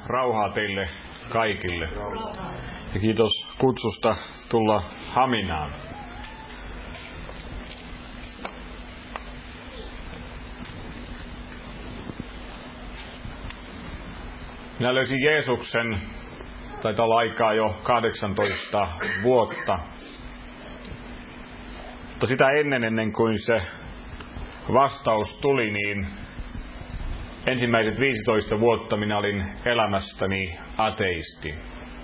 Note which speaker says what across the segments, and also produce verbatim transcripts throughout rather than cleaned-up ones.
Speaker 1: rauhaa teille kaikille. Ja kiitos kutsusta tulla Haminaan. Minä löysin Jeesuksen, taitaa olla aikaa jo kahdeksantoista vuotta. Mutta sitä ennen, ennen kuin se vastaus tuli, niin ensimmäiset viisitoista vuotta minä olin elämästäni ateisti.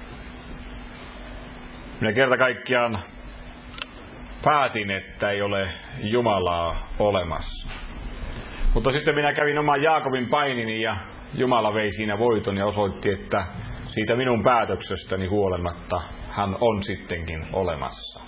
Speaker 1: Minä kerta kaikkiaan päätin, että ei ole Jumalaa olemassa. Mutta sitten minä kävin oman Jaakobin painini ja Jumala vei siinä voiton ja osoitti, että siitä minun päätöksestäni huolimatta hän on sittenkin olemassa.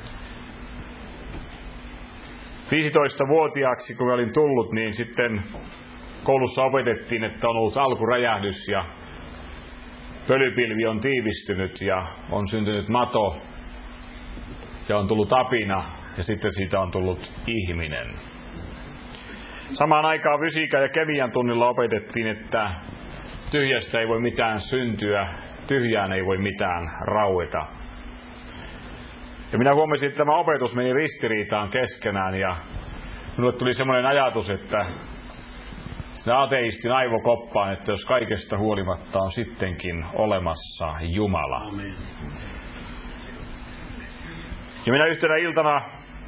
Speaker 1: viisitoistavuotiaaksi kun olin tullut, niin sitten koulussa opetettiin, että on ollut alkuräjähdys ja pölypilvi on tiivistynyt ja on syntynyt mato ja on tullut apina ja sitten siitä on tullut ihminen. Samaan aikaan fysiikan ja kemian tunnilla opetettiin, että tyhjästä ei voi mitään syntyä, tyhjään ei voi mitään raueta. Ja minä huomasin, että tämä opetus meni ristiriitaan keskenään ja minulle tuli semmoinen ajatus, että se ateistin aivokoppaan, että jos kaikesta huolimatta on sittenkin olemassa Jumala. Amen. Ja minä yhtenä iltana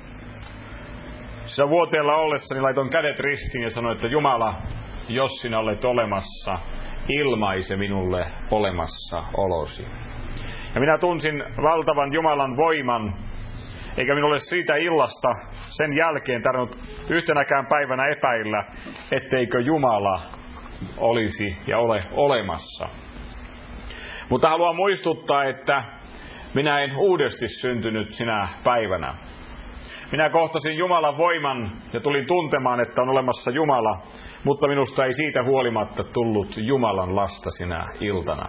Speaker 1: sitä vuoteella ollessani laitoin kädet ristiin ja sanoin, että Jumala, jos sinä olet olemassa, ilmaise minulle olemassa olosi. Ja minä tunsin valtavan Jumalan voiman, eikä minulle siitä illasta sen jälkeen tarvinnut yhtenäkään päivänä epäillä, etteikö Jumala olisi ja ole olemassa. Mutta haluan muistuttaa, että minä en uudesti syntynyt sinä päivänä. Minä kohtasin Jumalan voiman ja tulin tuntemaan, että on olemassa Jumala, mutta minusta ei siitä huolimatta tullut Jumalan lasta sinä iltana.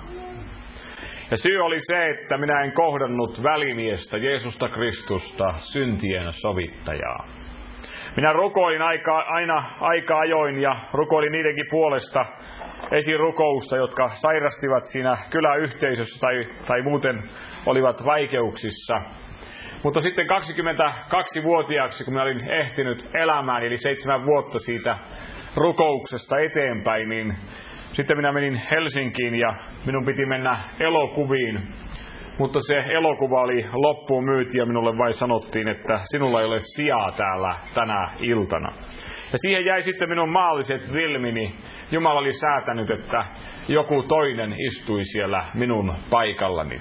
Speaker 1: Ja syy oli se, että minä en kohdannut välimiestä, Jeesusta Kristusta, syntien sovittajaa. Minä rukoilin aika, aina aika ajoin ja rukoilin niidenkin puolesta esirukousta, jotka sairastivat siinä kyläyhteisössä tai, tai muuten olivat vaikeuksissa. Mutta sitten kaksikymmentäkaksivuotiaaksi, kun minä olin ehtinyt elämään, eli seitsemän vuotta siitä rukouksesta eteenpäin, niin sitten minä menin Helsinkiin ja minun piti mennä elokuviin. Mutta se elokuva oli loppuun myyty ja minulle vain sanottiin, että sinulla ei ole sijaa täällä tänä iltana. Ja siihen jäi sitten minun maalliset vilmini. Jumala oli säätänyt, että joku toinen istui siellä minun paikallani.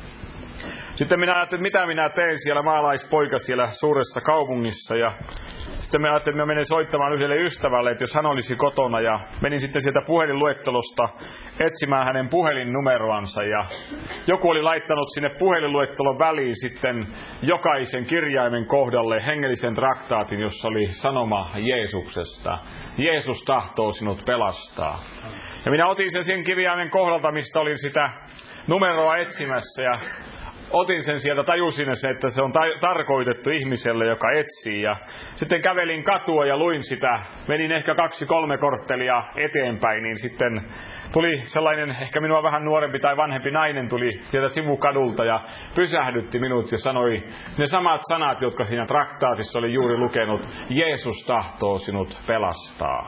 Speaker 1: Sitten minä ajattelin, mitä minä teen siellä maalaispoika siellä suuressa kaupungissa. Ja sitten minä ajattelin, että minä menen soittamaan yhdelle ystävälle, että jos hän olisi kotona. Ja menin sitten sieltä puhelinluettelosta etsimään hänen puhelinnumeroansa. Ja joku oli laittanut sinne puhelinluettelon väliin sitten jokaisen kirjaimen kohdalle hengellisen traktaatin, jossa oli sanoma Jeesuksesta. Jeesus tahtoo sinut pelastaa. Ja minä otin sen sen kirjaimen kohdalta, mistä olin sitä numeroa etsimässä ja otin sen sieltä, tajusin sen, että se on ta- tarkoitettu ihmiselle, joka etsii. Ja sitten kävelin katua ja luin sitä. Menin ehkä kaksi kolme korttelia eteenpäin, niin sitten tuli sellainen, ehkä minua vähän nuorempi tai vanhempi nainen tuli sieltä sivukadulta ja pysähdytti minut ja sanoi ne samat sanat, jotka siinä traktaatissa oli juuri lukenut. Jeesus tahtoo sinut pelastaa.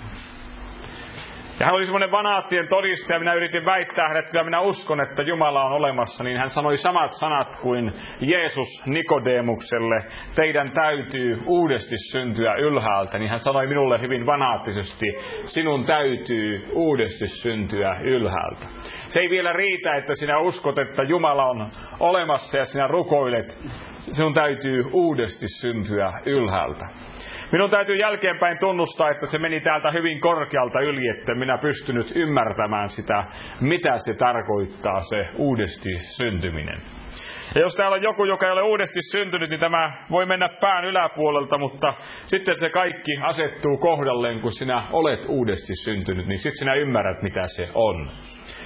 Speaker 1: Ja hän oli semmoinen vanaattien todistaja, minä yritin väittää hänet, että kyllä minä uskon, että Jumala on olemassa, niin hän sanoi samat sanat kuin Jeesus Nikodemukselle, teidän täytyy uudesti syntyä ylhäältä, niin hän sanoi minulle hyvin vanaattisesti, sinun täytyy uudesti syntyä ylhäältä. Se ei vielä riitä, että sinä uskot, että Jumala on olemassa ja sinä rukoilet, sinun täytyy uudesti syntyä ylhäältä. Minun täytyy jälkeenpäin tunnustaa, että se meni täältä hyvin korkealta yli, että minä pystynyt ymmärtämään sitä, mitä se tarkoittaa se uudesti syntyminen. Ja jos täällä on joku, joka ei ole uudesti syntynyt, niin tämä voi mennä pään yläpuolelta, mutta sitten se kaikki asettuu kohdalleen, kun sinä olet uudesti syntynyt, niin sitten sinä ymmärrät, mitä se on.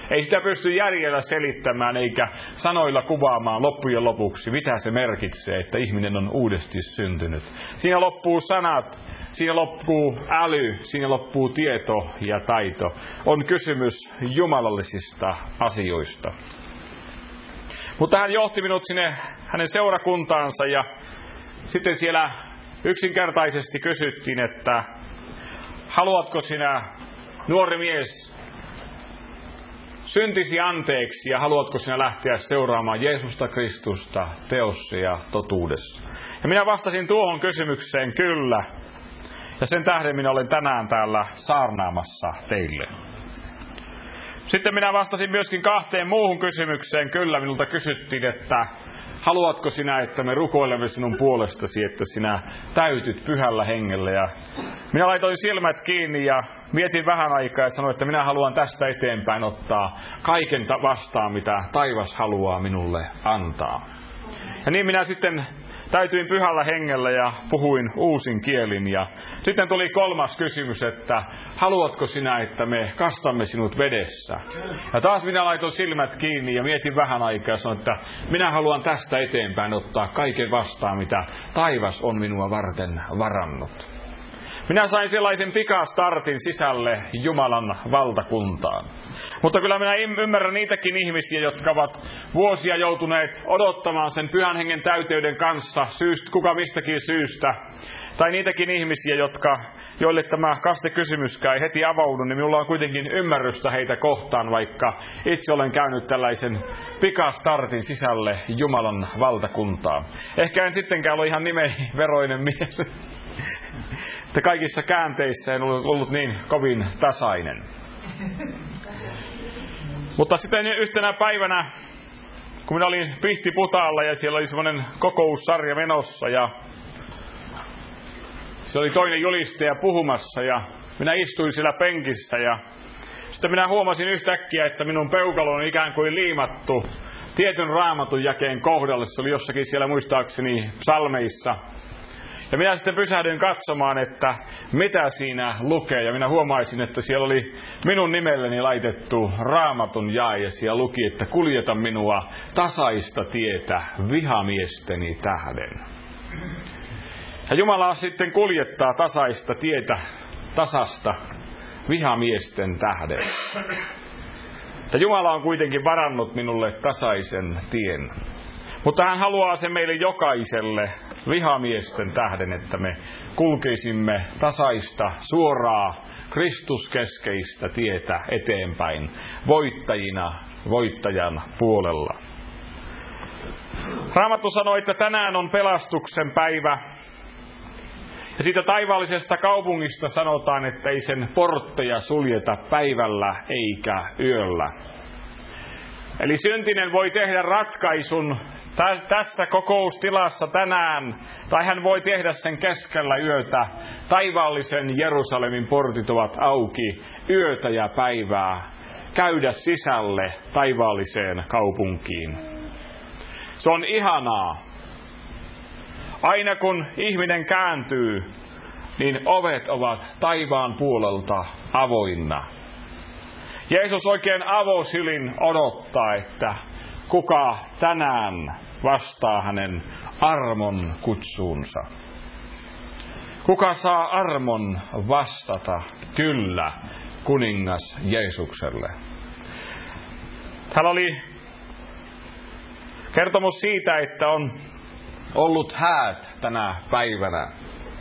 Speaker 1: Ei sitä pysty järjellä selittämään eikä sanoilla kuvaamaan loppujen lopuksi, mitä se merkitsee, että ihminen on uudesti syntynyt. Siinä loppuu sanat, siinä loppuu äly, siinä loppuu tieto ja taito. On kysymys jumalallisista asioista. Mutta hän johti minut sinne hänen seurakuntaansa ja sitten siellä yksinkertaisesti kysyttiin, että haluatko sinä, nuori mies, syntisi anteeksi ja haluatko sinä lähteä seuraamaan Jeesusta Kristusta teossa ja totuudessa? Ja minä vastasin tuohon kysymykseen kyllä. Ja sen tähden minä olen tänään täällä saarnaamassa teille. Sitten minä vastasin myöskin kahteen muuhun kysymykseen. Kyllä, minulta kysyttiin, että haluatko sinä, että me rukoilemme sinun puolestasi, että sinä täytyt pyhällä hengellä. Ja minä laitoin silmät kiinni ja mietin vähän aikaa ja sanoin, että minä haluan tästä eteenpäin ottaa kaiken vastaan, mitä taivas haluaa minulle antaa. Ja niin minä sitten täytyin pyhällä hengellä ja puhuin uusin kielin. Ja sitten tuli kolmas kysymys, että haluatko sinä, että me kastamme sinut vedessä? Ja taas minä laitoin silmät kiinni ja mietin vähän aikaa ja sanoin, että minä haluan tästä eteenpäin ottaa kaiken vastaan, mitä taivas on minua varten varannut. Minä sain sellaisen pikastartin sisälle Jumalan valtakuntaan. Mutta kyllä minä ymmärrän niitäkin ihmisiä, jotka ovat vuosia joutuneet odottamaan sen pyhän hengen täyteyden kanssa, syystä, kuka mistäkin syystä. Tai niitäkin ihmisiä, jotka, joille tämä kastekysymyskään ei heti avaudu, niin minulla on kuitenkin ymmärrystä heitä kohtaan, vaikka itse olen käynyt tällaisen pikastartin sisälle Jumalan valtakuntaan. Ehkä en sittenkään ole ihan nimeni veroinen mies. Että kaikissa käänteissä en ollut, ollut niin kovin tasainen. Mutta sitten yhtenä päivänä, kun minä olin Pihtiputaalla ja siellä oli semmoinen kokoussarja menossa ja se oli toinen julistaja puhumassa ja minä istuin siellä penkissä ja sitten minä huomasin yhtäkkiä, että minun peukalo on ikään kuin liimattu tietyn raamatun jakeen kohdalle. Se oli jossakin siellä muistaakseni psalmeissa. Ja minä sitten pysähdyin katsomaan, että mitä siinä lukee. Ja minä huomaisin, että siellä oli minun nimelleni laitettu raamatun jae. Ja siellä luki, että kuljeta minua tasaista tietä vihamiesteni tähden. Ja Jumala sitten kuljettaa tasaista tietä tasasta vihamiesten tähden. Ja Jumala on kuitenkin varannut minulle tasaisen tien. Mutta hän haluaa sen meille jokaiselle vihamiesten tähden, että me kulkeisimme tasaista, suoraa, Kristuskeskeistä tietä eteenpäin, voittajina, voittajan puolella. Raamattu sanoo, että tänään on pelastuksen päivä. Ja siitä taivaallisesta kaupungista sanotaan, että ei sen portteja suljeta päivällä eikä yöllä. Eli syntinen voi tehdä ratkaisun tässä kokoustilassa tänään, tai hän voi tehdä sen keskellä yötä. Taivaallisen Jerusalemin portit ovat auki yötä ja päivää. Käydä sisälle taivaalliseen kaupunkiin. Se on ihanaa. Aina kun ihminen kääntyy, niin ovet ovat taivaan puolelta avoinna. Jeesus oikein avosylin odottaa, että kuka tänään vastaa hänen armon kutsuunsa. Kuka saa armon vastata kyllä kuningas Jeesukselle. Täällä oli kertomus siitä, että on ollut häät tänä päivänä.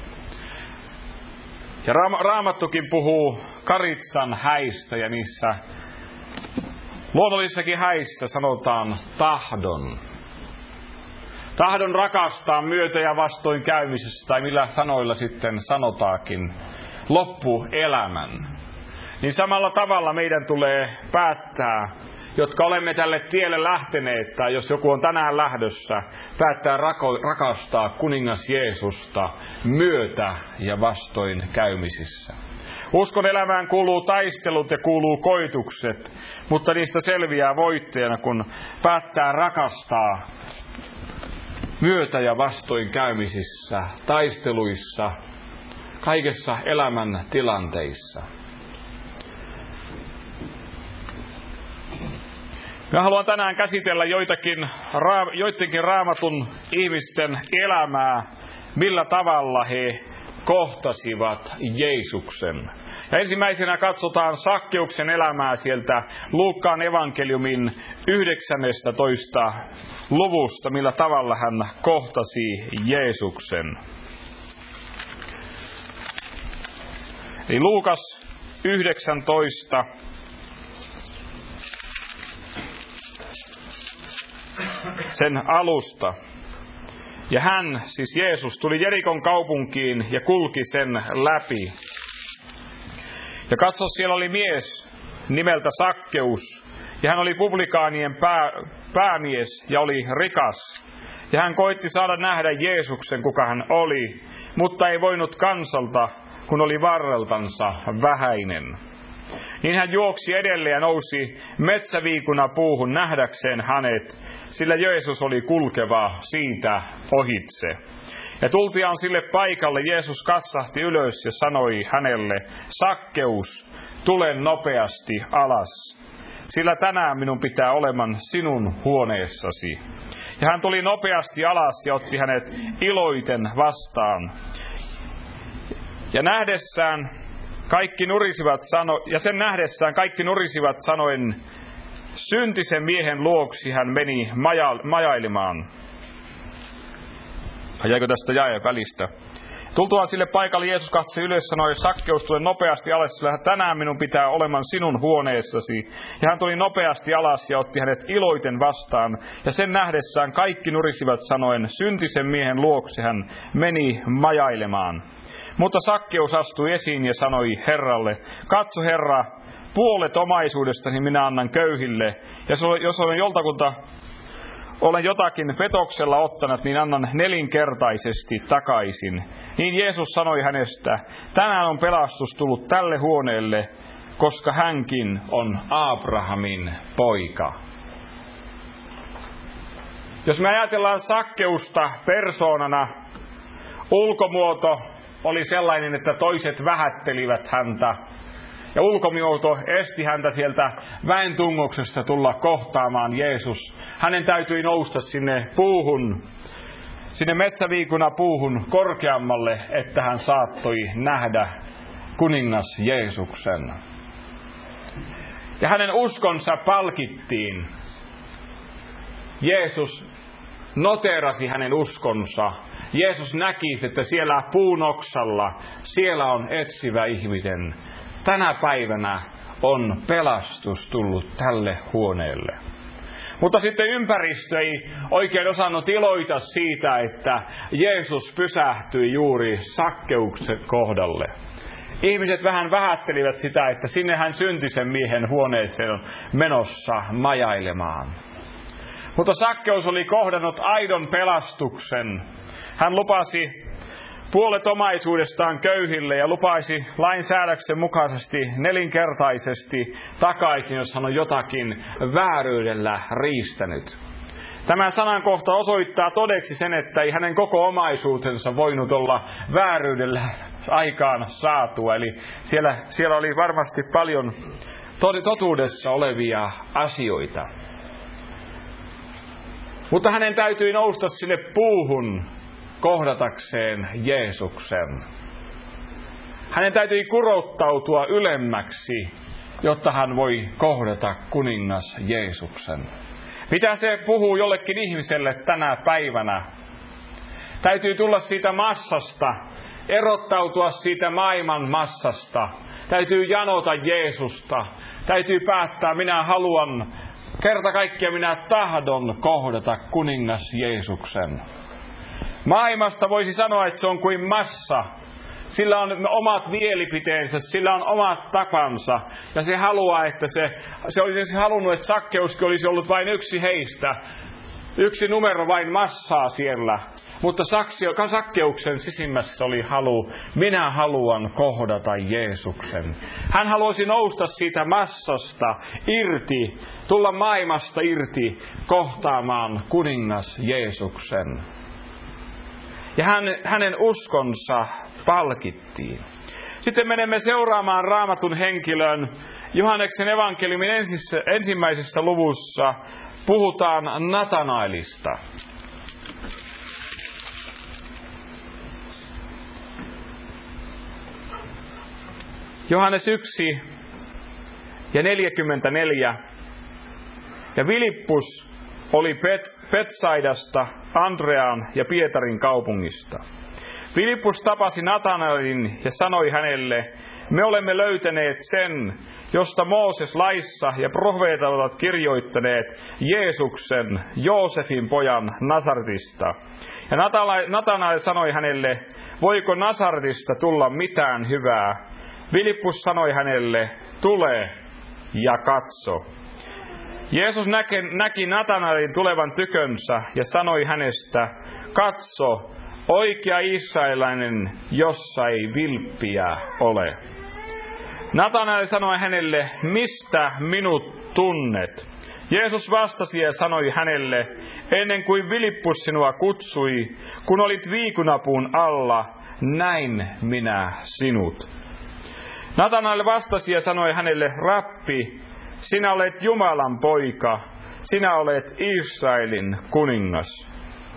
Speaker 1: Ja Raamattukin puhuu Karitsan häistä ja niissä luonnollisissakin häissä sanotaan tahdon. Tahdon rakastaa myötä ja vastoin käymisessä, tai millä sanoilla sitten sanotaakin, loppuelämän. Niin samalla tavalla meidän tulee päättää, jotka olemme tälle tielle lähteneet, tai jos joku on tänään lähdössä, päättää rako- rakastaa kuningas Jeesusta myötä ja vastoin käymisissä. Uskon elämään kuuluu taistelut ja kuuluu koitukset, mutta niistä selviää voittajana, kun päättää rakastaa myötä ja vastoin käymisissä, taisteluissa, kaikessa elämän tilanteissa. Mä haluan tänään käsitellä joitakin, joidenkin Raamatun ihmisten elämää, millä tavalla he kohtasivat Jeesuksen. Ja ensimmäisenä katsotaan Sakkeuksen elämää sieltä Luukkaan evankeliumin yhdeksännestätoista luvusta, millä tavalla hän kohtasi Jeesuksen. Eli Luukas yhdeksäntoista. Sen alusta. Ja hän, siis Jeesus, tuli Jerikon kaupunkiin ja kulki sen läpi. Ja katso, siellä oli mies nimeltä Sakkeus, ja hän oli publikaanien pää, päämies ja oli rikas. Ja hän koitti saada nähdä Jeesuksen, kuka hän oli, mutta ei voinut kansalta, kun oli varreltansa vähäinen. Niin hän juoksi edelleen ja nousi metsäviikuna puuhun nähdäkseen hänet, sillä Jeesus oli kulkeva siitä ohitse. Ja tultiaan sille paikalle Jeesus katsahti ylös ja sanoi hänelle, Sakkeus, tule nopeasti alas, sillä tänään minun pitää oleman sinun huoneessasi. Ja hän tuli nopeasti alas ja otti hänet iloiten vastaan. Ja nähdessään kaikki nurisivat sano, ja sen nähdessään kaikki nurisivat sanoen, syntisen miehen luoksi hän meni maja, majailemaan. Jäikö tästä jae välistä? Tultuaan sille paikalle Jeesus katsoi ylös ja sanoi, Sakkeus, tule nopeasti alas, sillä tänään minun pitää oleman sinun huoneessasi. Ja hän tuli nopeasti alas ja otti hänet iloiten vastaan. Ja sen nähdessään kaikki nurisivat sanoen, syntisen miehen luoksi hän meni majailemaan. Mutta Sakkeus astui esiin ja sanoi Herralle, katso Herra, puolet omaisuudestani minä annan köyhille, ja jos olen joltakunta, olen jotakin petoksella ottanut, niin annan nelinkertaisesti takaisin. Niin Jeesus sanoi hänestä, tänään on pelastus tullut tälle huoneelle, koska hänkin on Abrahamin poika. Jos me ajatellaan Sakkeusta persoonana, ulkomuoto oli sellainen, että toiset vähättelivät häntä. Ja ulkomuoto esti häntä sieltä väentungoksesta tulla kohtaamaan Jeesus. Hänen täytyi nousta sinne puuhun, sinne metsäviikuna puuhun korkeammalle, että hän saattoi nähdä kuningas Jeesuksen. Ja hänen uskonsa palkittiin. Jeesus noteerasi hänen uskonsa. Jeesus näki, että siellä puun oksalla, siellä on etsivä ihminen. Tänä päivänä on pelastus tullut tälle huoneelle. Mutta sitten ympäristö ei oikein osannut iloita siitä, että Jeesus pysähtyi juuri Sakkeuksen kohdalle. Ihmiset vähän vähättelivät sitä, että sinne hän syntisen miehen huoneeseen on menossa majailemaan. Mutta Sakkeus oli kohdannut aidon pelastuksen. Hän lupasi puolet omaisuudestaan köyhille ja lupaisi lainsäädöksen mukaisesti nelinkertaisesti takaisin, jos hän on jotakin vääryydellä riistänyt. Tämä sanankohta osoittaa todeksi sen, että ei hänen koko omaisuutensa voinut olla vääryydellä aikaan saatua. Eli siellä, siellä oli varmasti paljon totuudessa olevia asioita. Mutta hänen täytyi nousta sinne puuhun kohdatakseen Jeesuksen. Hänen täytyi kurottautua ylemmäksi, jotta hän voi kohdata kuningas Jeesuksen. Mitä se puhuu jollekin ihmiselle tänä päivänä? Täytyy tulla siitä massasta, erottautua siitä maailman massasta. Täytyy janota Jeesusta. Täytyy päättää, minä haluan, kerta kaikkiaan minä tahdon kohdata kuningas Jeesuksen. Maailmasta voisi sanoa, että se on kuin massa. Sillä on omat mielipiteensä, sillä on omat tapansa. Ja se haluaa, että se, se olisi halunnut, että Sakkeuskin olisi ollut vain yksi heistä. Yksi numero vain massaa siellä. Mutta Sakkeuksen sisimmässä oli halu, minä haluan kohdata Jeesuksen. Hän halusi nousta siitä massasta irti, tulla maailmasta irti, kohtaamaan kuningas Jeesuksen. Ja hän, hänen uskonsa palkittiin. Sitten menemme seuraamaan Raamatun henkilön Johanneksen evankeliumin ensissä, ensimmäisessä luvussa puhutaan Natanaelista. Johannes yksi ja neljäkymmentäneljä. Ja Filippus oli Bet- Betsaidasta, Andrean ja Pietarin kaupungista. Filippus tapasi Natanaelin ja sanoi hänelle, me olemme löytäneet sen, josta Mooses laissa ja profeetat ovat kirjoittaneet, Jeesuksen, Joosefin pojan Nasaretista. Ja Natanael sanoi hänelle, voiko Nasaretista tulla mitään hyvää? Filippus sanoi hänelle, tule ja katso. Jeesus näki, näki Natanaelin tulevan tykönsä ja sanoi hänestä, katso, oikea israelilainen, jossa ei vilppiä ole. Natanael sanoi hänelle, mistä minut tunnet? Jeesus vastasi ja sanoi hänelle, ennen kuin Filippus sinua kutsui, kun olit viikunapuun alla, näin minä sinut. Natanael vastasi ja sanoi hänelle, Rabbi, sinä olet Jumalan poika, sinä olet Israelin kuningas.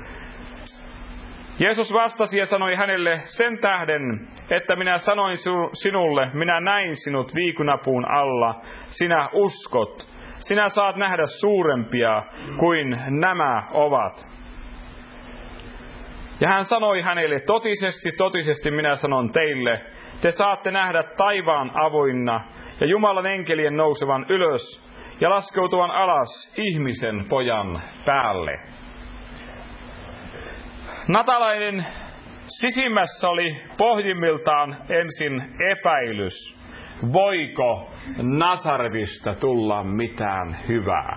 Speaker 1: Jeesus vastasi ja sanoi hänelle, sen tähden, että minä sanoin sinulle, minä näin sinut viikunapuun alla, sinä uskot, sinä saat nähdä suurempia kuin nämä ovat. Ja hän sanoi hänelle, totisesti, totisesti minä sanon teille, te saatte nähdä taivaan avoinna ja Jumalan enkelien nousevan ylös ja laskeutuvan alas ihmisen pojan päälle. Natanaelin sisimmässä oli pohjimmiltaan ensin epäilys. Voiko Nasaretista tulla mitään hyvää?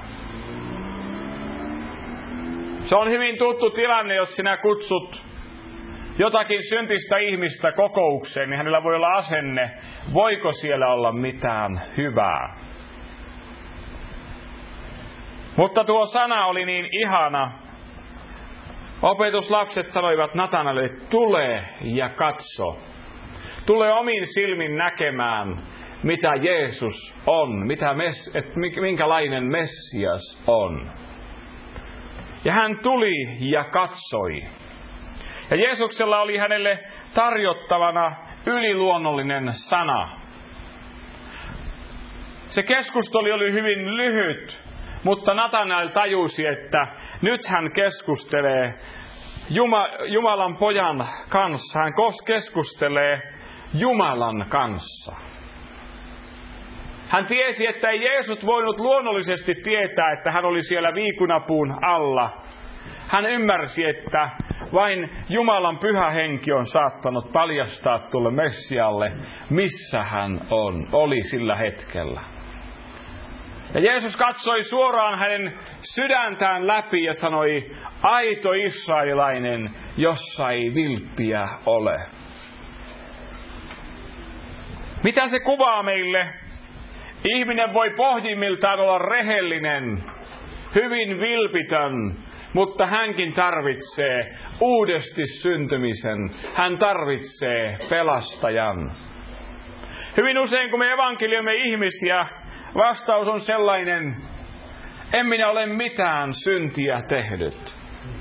Speaker 1: Se on hyvin tuttu tilanne, jos sinä kutsut jotakin syntistä ihmistä kokoukseen, niin hänellä voi olla asenne, voiko siellä olla mitään hyvää. Mutta tuo sana oli niin ihana. Opetuslapset sanoivat Natanaelille, tule ja katso. Tule omin silmin näkemään, mitä Jeesus on, mitä mes, et minkälainen Messias on. Ja hän tuli ja katsoi. Ja Jeesuksella oli hänelle tarjottavana yliluonnollinen sana. Se keskustelu oli hyvin lyhyt, mutta Natanael tajusi, että nyt hän keskustelee Jumalan pojan kanssa. Hän keskustelee Jumalan kanssa. Hän tiesi, että ei Jeesus voinut luonnollisesti tietää, että hän oli siellä viikunapuun alla. Hän ymmärsi, että vain Jumalan pyhä henki on saattanut paljastaa tulle Messialle, missä hän on, oli sillä hetkellä. Ja Jeesus katsoi suoraan hänen sydäntään läpi ja sanoi, aito israelilainen, jossa ei vilppiä ole. Mitä se kuvaa meille? Ihminen voi pohjimmiltaan olla rehellinen, hyvin vilpitön, mutta hänkin tarvitsee uudesti syntymisen. Hän tarvitsee pelastajan. Hyvin usein, kun me evankelioimme ihmisiä, vastaus on sellainen, en minä ole mitään syntiä tehnyt.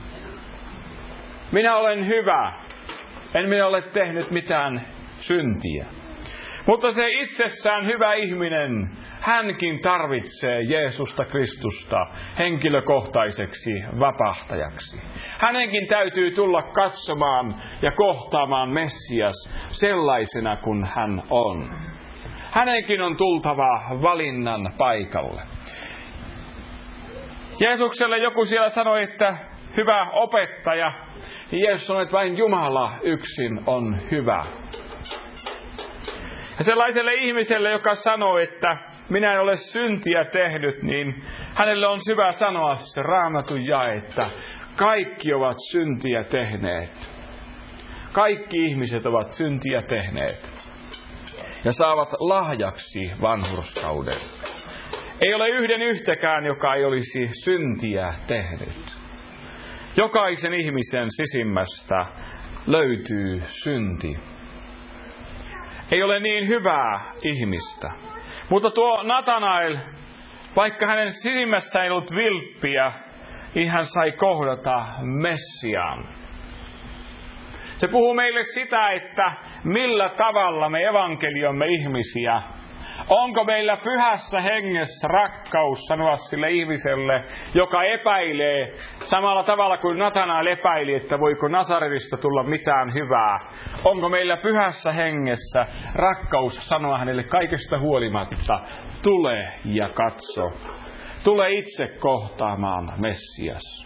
Speaker 1: Minä olen hyvä, en minä ole tehnyt mitään syntiä. Mutta se itsessään hyvä ihminen, hänkin tarvitsee Jeesusta Kristusta henkilökohtaiseksi vapahtajaksi. Hänenkin täytyy tulla katsomaan ja kohtaamaan Messias sellaisena kuin hän on. Hänenkin on tultava valinnan paikalle. Jeesukselle joku siellä sanoi, että hyvä opettaja. Jeesus sanoi, että vain Jumala yksin on hyvä. Ja sellaiselle ihmiselle, joka sanoo, että minä en ole syntiä tehnyt, niin hänelle on hyvä sanoa se Raamatun jae, että kaikki ovat syntiä tehneet. Kaikki ihmiset ovat syntiä tehneet. Ja saavat lahjaksi vanhurskauden. Ei ole yhden yhtäkään, joka ei olisi syntiä tehnyt. Jokaisen ihmisen sisimmästä löytyy synti. Ei ole niin hyvää ihmistä. Mutta tuo Natanael, vaikka hänen silmässä ei ollut vilppiä, niin hän sai kohdata Messiaan. Se puhuu meille sitä, että millä tavalla me evankelioimme ihmisiä. Onko meillä pyhässä hengessä rakkaus sanoa sille ihmiselle, joka epäilee samalla tavalla kuin Natanael epäili, että voiko Nasaretista tulla mitään hyvää. Onko meillä pyhässä hengessä rakkaus sanoa hänelle kaikesta huolimatta, tule ja katso. Tule itse kohtaamaan Messias.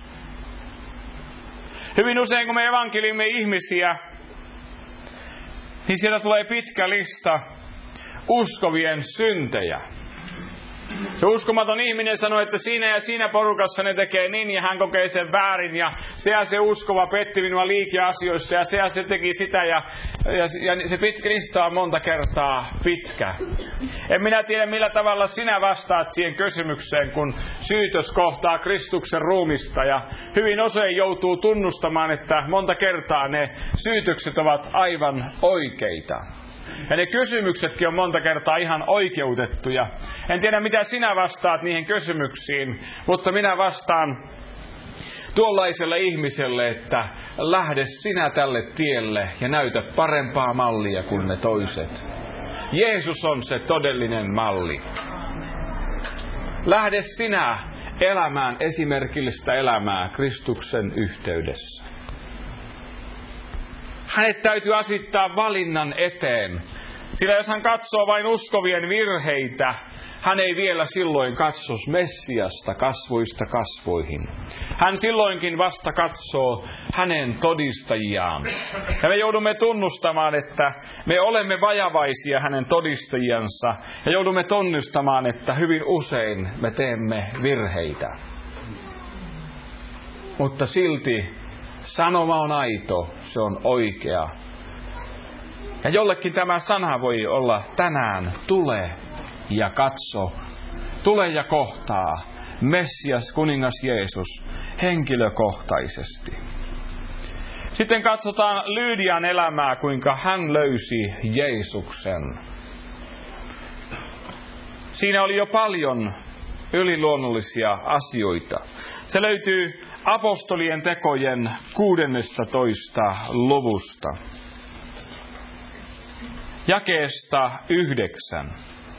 Speaker 1: Hyvin usein kun me evankeliumme ihmisiä, niin sieltä tulee pitkä lista uskovien syntejä. Se uskomaton ihminen sanoo, että siinä ja siinä porukassa ne tekee niin ja hän kokee sen väärin ja se ja se uskova petti minua liikeasioissa ja se ja se teki sitä ja, ja, ja se pitkä lista on monta kertaa pitkä. En minä tiedä millä tavalla sinä vastaat siihen kysymykseen, kun syytös kohtaa Kristuksen ruumista ja hyvin usein joutuu tunnustamaan, että monta kertaa ne syytökset ovat aivan oikeita. Ja ne kysymyksetkin on monta kertaa ihan oikeutettuja. En tiedä mitä sinä vastaat niihin kysymyksiin, mutta minä vastaan tuollaiselle ihmiselle, että lähde sinä tälle tielle ja näytä parempaa mallia kuin ne toiset. Jeesus on se todellinen malli. Lähde sinä elämään esimerkillistä elämää Kristuksen yhteydessä. Hänet täytyy asettaa valinnan eteen, sillä jos hän katsoo vain uskovien virheitä, hän ei vielä silloin katso Messiasta kasvoista kasvoihin. Hän silloinkin vasta katsoo hänen todistajiaan. Ja me joudumme tunnustamaan, että me olemme vajavaisia hänen todistajiansa, ja joudumme tunnustamaan, että hyvin usein me teemme virheitä. Mutta silti sanoma on aito, se on oikea. Ja jollekin tämä sana voi olla tänään, tule ja katso, tule ja kohtaa Messias, kuningas Jeesus, henkilökohtaisesti. Sitten katsotaan Lydian elämää, kuinka hän löysi Jeesuksen. Siinä oli jo paljon yliluonnollisia asioita. Se löytyy apostolien tekojen kuudennestatoista luvusta. Jakeesta yhdeksän.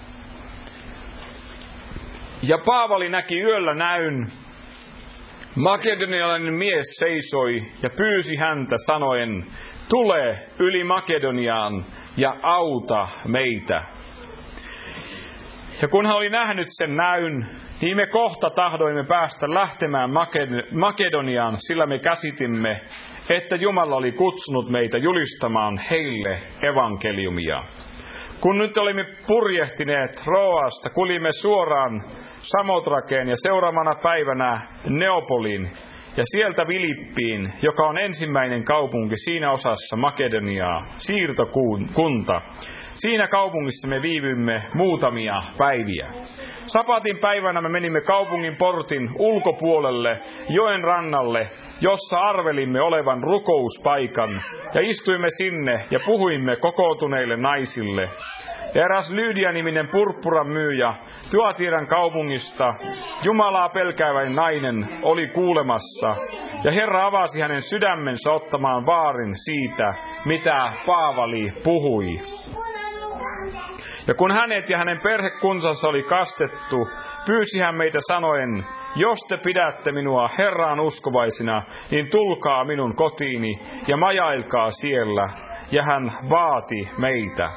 Speaker 1: Ja Paavali näki yöllä näyn. Makedonialainen mies seisoi ja pyysi häntä sanoen, tule yli Makedoniaan ja auta meitä. Ja kun hän oli nähnyt sen näyn, niin me kohta tahdoimme päästä lähtemään Makedoniaan, sillä me käsitimme, että Jumala oli kutsunut meitä julistamaan heille evankeliumia. Kun nyt olimme purjehtineet Troasta, kulimme suoraan Samotrakeen ja seuraavana päivänä Neopoliin ja sieltä Filippiin, joka on ensimmäinen kaupunki siinä osassa Makedoniaa, siirtokunta. Siinä kaupungissa me viivyimme muutamia päiviä. Sapatin päivänä me menimme kaupungin portin ulkopuolelle, joen rannalle, jossa arvelimme olevan rukouspaikan, ja istuimme sinne ja puhuimme kokoutuneille naisille. Ja eräs Lydia-niminen purppuran myyjä Tuatiran kaupungista, Jumalaa pelkääväinen nainen, oli kuulemassa, ja Herra avasi hänen sydämensä ottamaan vaarin siitä, mitä Paavali puhui. Ja kun hänet ja hänen perhekuntansa oli kastettu, pyysi hän meitä sanoen, jos te pidätte minua Herraan uskovaisina, niin tulkaa minun kotiini ja majailkaa siellä. Ja hän vaati meitä.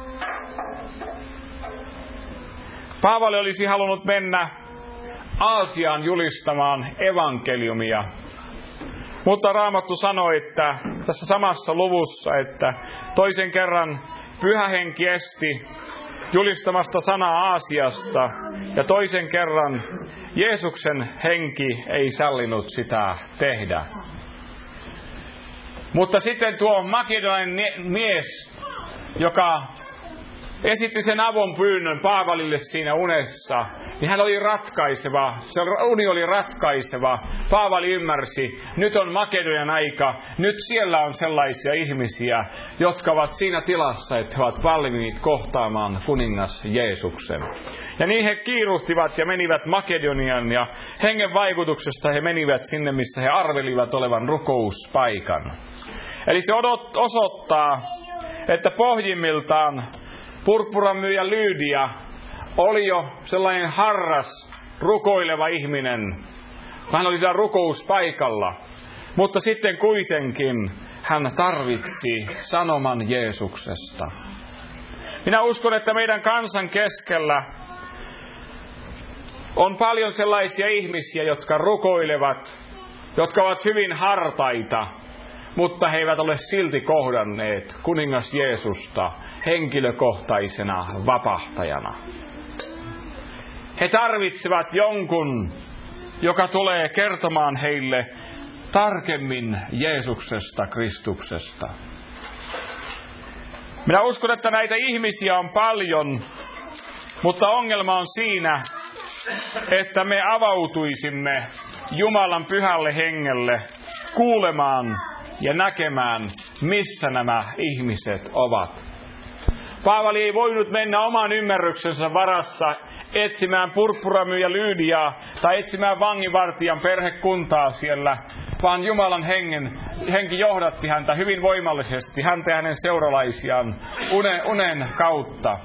Speaker 1: Paavali olisi halunnut mennä Aasiaan julistamaan evankeliumia. Mutta Raamattu sanoi, että tässä samassa luvussa, että toisen kerran Pyhä Henki esti julistamasta sanaa Aasiassa ja toisen kerran Jeesuksen henki ei sallinut sitä tehdä. Mutta sitten tuo makedonialainen mies, joka esitti sen avunpyynnön Paavalille siinä unessa, niin hän oli ratkaiseva, se uni oli ratkaiseva. Paavali ymmärsi, nyt on Makedonian aika, nyt siellä on sellaisia ihmisiä, jotka ovat siinä tilassa, että he ovat valmiit kohtaamaan kuningas Jeesuksen. Ja niin he kiiruhtivat ja menivät Makedonian, ja hengen vaikutuksesta he menivät sinne, missä he arvelivat olevan rukouspaikan. Eli se odot, osoittaa, että pohjimmiltaan purppuramyyjä Lydia oli jo sellainen harras, rukoileva ihminen. Hän oli siellä rukouspaikalla. Mutta sitten kuitenkin hän tarvitsi sanoman Jeesuksesta. Minä uskon, että meidän kansan keskellä on paljon sellaisia ihmisiä, jotka rukoilevat, jotka ovat hyvin hartaita, mutta he eivät ole silti kohdanneet kuningas Jeesusta henkilökohtaisena vapahtajana. He tarvitsevat jonkun, joka tulee kertomaan heille tarkemmin Jeesuksesta, Kristuksesta. Minä uskon, että näitä ihmisiä on paljon, mutta ongelma on siinä, että me avautuisimme Jumalan pyhälle hengelle kuulemaan ja näkemään, missä nämä ihmiset ovat. Paavali ei voinut mennä oman ymmärryksensä varassa etsimään purppuramyyjä Lydiaa tai etsimään vanginvartijan perhekuntaa siellä, vaan Jumalan hengen, henki johdatti häntä hyvin voimallisesti, häntä ja hänen seuralaisiaan unen, unen kautta.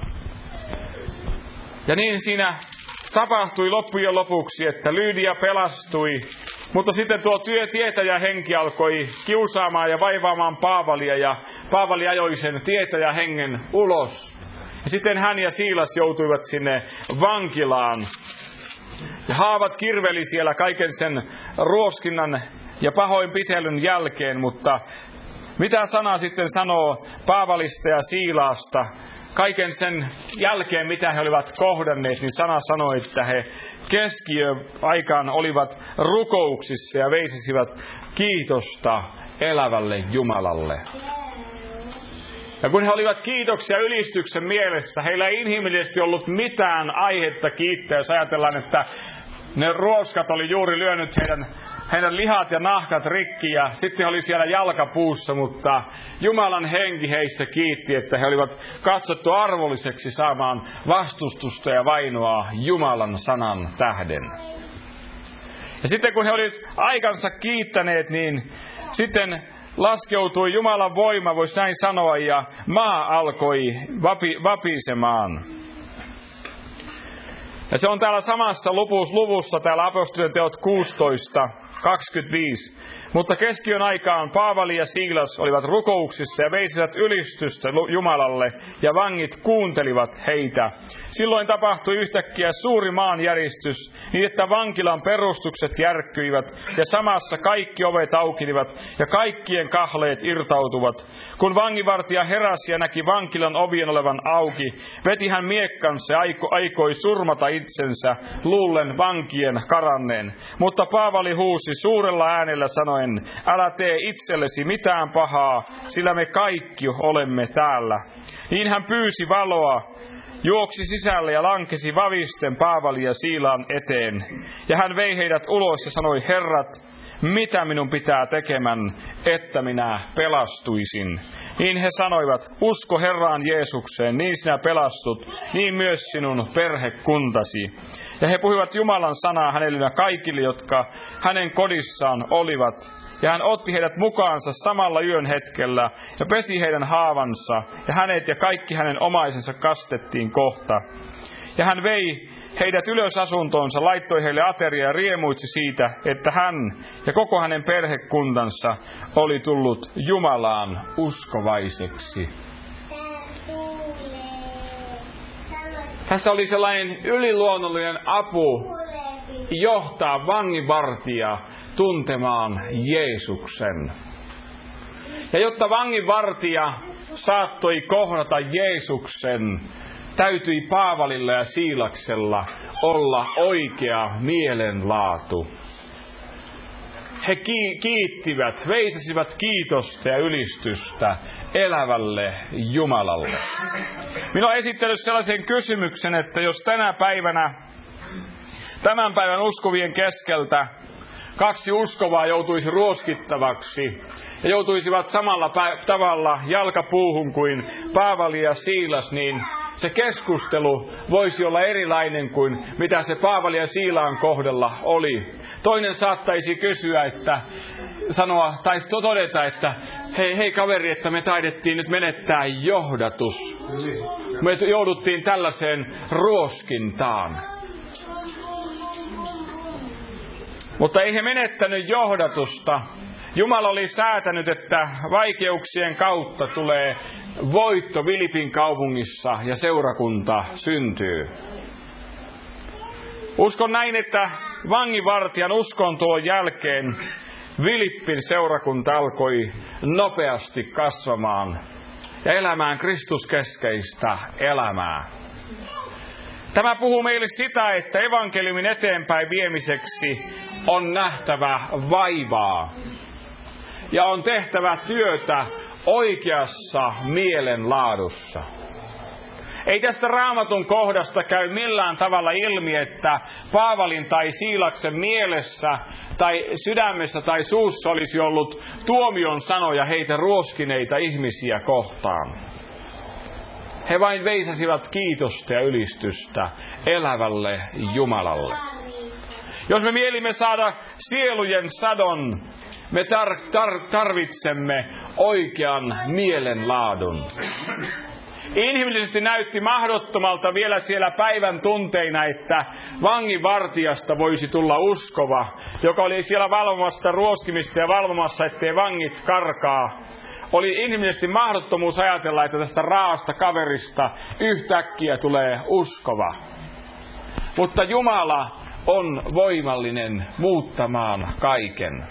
Speaker 1: Ja niin siinä tapahtui loppujen lopuksi, että Lydia pelastui, mutta sitten tuo työtietäjä henki alkoi kiusaamaan ja vaivaamaan Paavalia, ja Paavali ajoi sen tietäjä hengen ulos. Ja sitten hän ja Siilas joutuivat sinne vankilaan. Ja haavat kirveli siellä kaiken sen ruoskinnan ja pahoinpitelyn jälkeen, mutta mitä sana sitten sanoo Paavalista ja Siilaasta? Kaiken sen jälkeen, mitä he olivat kohdanneet, niin sana sanoi, että he keskiöaikaan olivat rukouksissa ja veisisivät kiitosta elävälle Jumalalle. Ja kun he olivat kiitoksia ylistyksen mielessä, heillä ei inhimillisesti ollut mitään aihetta kiittää, jos ajatellaan, että ne ruoskat oli juuri lyönyt heidän, heidän lihat ja nahkat rikki ja sitten he oli siellä jalkapuussa, mutta Jumalan henki heissä kiitti, että he olivat katsottu arvolliseksi saamaan vastustusta ja vainoa Jumalan sanan tähden. Ja sitten kun he olivat aikansa kiittäneet, niin sitten laskeutui Jumalan voima, voisi näin sanoa, ja maa alkoi vapi, vapisemaan. Ja se on täällä samassa luvussa, täällä apostolien teot kuusitoista kaksikymmentäviisi. Mutta keskiön aikaan Paavali ja Siilas olivat rukouksissa ja veisivät ylistystä Jumalalle, ja vangit kuuntelivat heitä. Silloin tapahtui yhtäkkiä suuri maanjäristys, niin että vankilan perustukset järkkyivät, ja samassa kaikki ovet aukinivat, ja kaikkien kahleet irtautuvat. Kun vanginvartija heräsi ja näki vankilan ovien olevan auki, veti hän miekkansa ja aikoi surmata itsensä, luullen vankien karanneen. Mutta Paavali huusi suurella äänellä sanoen, älä tee itsellesi mitään pahaa, sillä me kaikki olemme täällä. Niin hän pyysi valoa, juoksi sisälle ja lankesi vavisten Paavali ja Siilaan eteen. Ja hän vei heidät ulos ja sanoi, herrat, mitä minun pitää tekemään, että minä pelastuisin? Niin he sanoivat, usko Herraan Jeesukseen, niin sinä pelastut, niin myös sinun perhekuntasi. Ja he puhuivat Jumalan sanaa hänelle ja kaikille, jotka hänen kodissaan olivat. Ja hän otti heidät mukaansa samalla yön hetkellä ja pesi heidän haavansa, ja hänet ja kaikki hänen omaisensa kastettiin kohta. Ja hän vei heidät ylös asuntoonsa, laittoi heille ateria ja riemuitsi siitä, että hän ja koko hänen perhekuntansa oli tullut Jumalaan uskovaiseksi. Tässä oli sellainen yliluonnollinen apu johtaa vanginvartija tuntemaan Jeesuksen. Ja jotta vanginvartija saattoi kohdata Jeesuksen, täytyi Paavalilla ja Siilaksella olla oikea mielenlaatu. he kiittivät, veisasivat kiitosta ja ylistystä elävälle Jumalalle. Minä olen esittänyt sellaisen kysymyksen, että jos tänä päivänä, tämän päivän uskovien keskeltä, kaksi uskovaa joutuisi ruoskittavaksi ja joutuisivat samalla pä- tavalla jalkapuuhun kuin Paavali ja Siilas, niin se keskustelu voisi olla erilainen kuin mitä se Paavali ja Siilaan kohdalla oli. Toinen saattaisi kysyä, että sanoa tai todeta, että hei, hei kaveri, että me taidettiin nyt menettää johdatus. Me jouduttiin tällaiseen ruoskintaan. Mutta ei he menettänyt johdatusta. Jumala oli säätänyt, että vaikeuksien kautta tulee voitto Filipin kaupungissa ja seurakunta syntyy. Uskon näin, että vanginvartijan uskontoon jälkeen Filippin seurakunta alkoi nopeasti kasvamaan ja elämään Kristuskeskeistä elämää. Tämä puhuu meille sitä, että evankeliumin eteenpäin viemiseksi on nähtävä vaivaa ja on tehtävä työtä oikeassa mielenlaadussa. Ei tästä Raamatun kohdasta käy millään tavalla ilmi, että Paavalin tai Siilaksen mielessä tai sydämessä tai suussa olisi ollut tuomion sanoja heitä ruoskineita ihmisiä kohtaan. He vain veisasivat kiitosta ja ylistystä elävälle Jumalalle. Jos me mielimme saada sielujen sadon, me tar- tar- tarvitsemme oikean mielenlaadun. Inhimillisesti näytti mahdottomalta vielä siellä päivän tunteina, että vanginvartijasta voisi tulla uskova, joka oli siellä valvomassa ruoskimista ja valvomassa, ettei vangit karkaa. Oli inhimillisesti mahdottomuus ajatella, että tästä raasta kaverista yhtäkkiä tulee uskova. Mutta Jumala on voimallinen muuttamaan kaiken.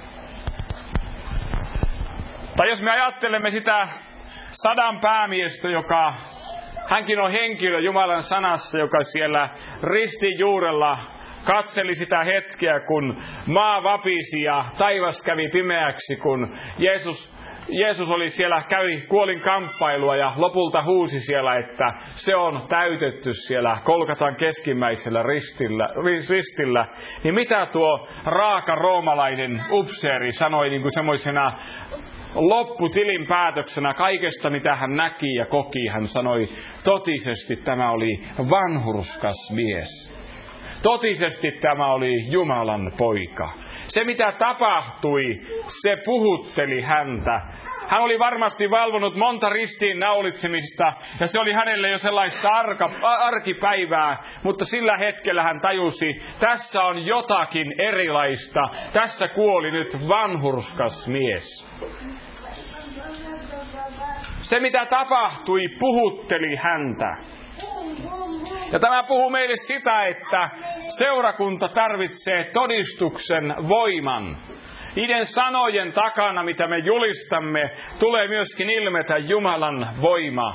Speaker 1: Tai jos me ajattelemme sitä sadan päämiestä, joka, hänkin on henkilö Jumalan sanassa, joka siellä ristin juurella katseli sitä hetkeä, kun maa vapisi ja taivas kävi pimeäksi, kun Jeesus Jeesus oli siellä, kävi kuolin kamppailua ja lopulta huusi siellä, että se on täytetty siellä Kolkatan keskimmäisellä ristillä, ristillä. Niin mitä tuo raaka roomalainen upseeri sanoi niin kuin semmoisena lopputilin päätöksenä kaikesta, mitä hän näki ja koki? Hän sanoi, totisesti tämä oli vanhurskas mies. Totisesti tämä oli Jumalan poika. Se mitä tapahtui, se puhutteli häntä. Hän oli varmasti valvonut monta ristiin naulitsemista ja se oli hänelle jo sellaista arka, arkipäivää, mutta sillä hetkellä hän tajusi, tässä on jotakin erilaista. Tässä kuoli nyt vanhurskas mies. Se mitä tapahtui, puhutteli häntä. Ja tämä puhuu meille sitä, että seurakunta tarvitsee todistuksen voiman. Niiden sanojen takana, mitä me julistamme, tulee myöskin ilmetä Jumalan voima.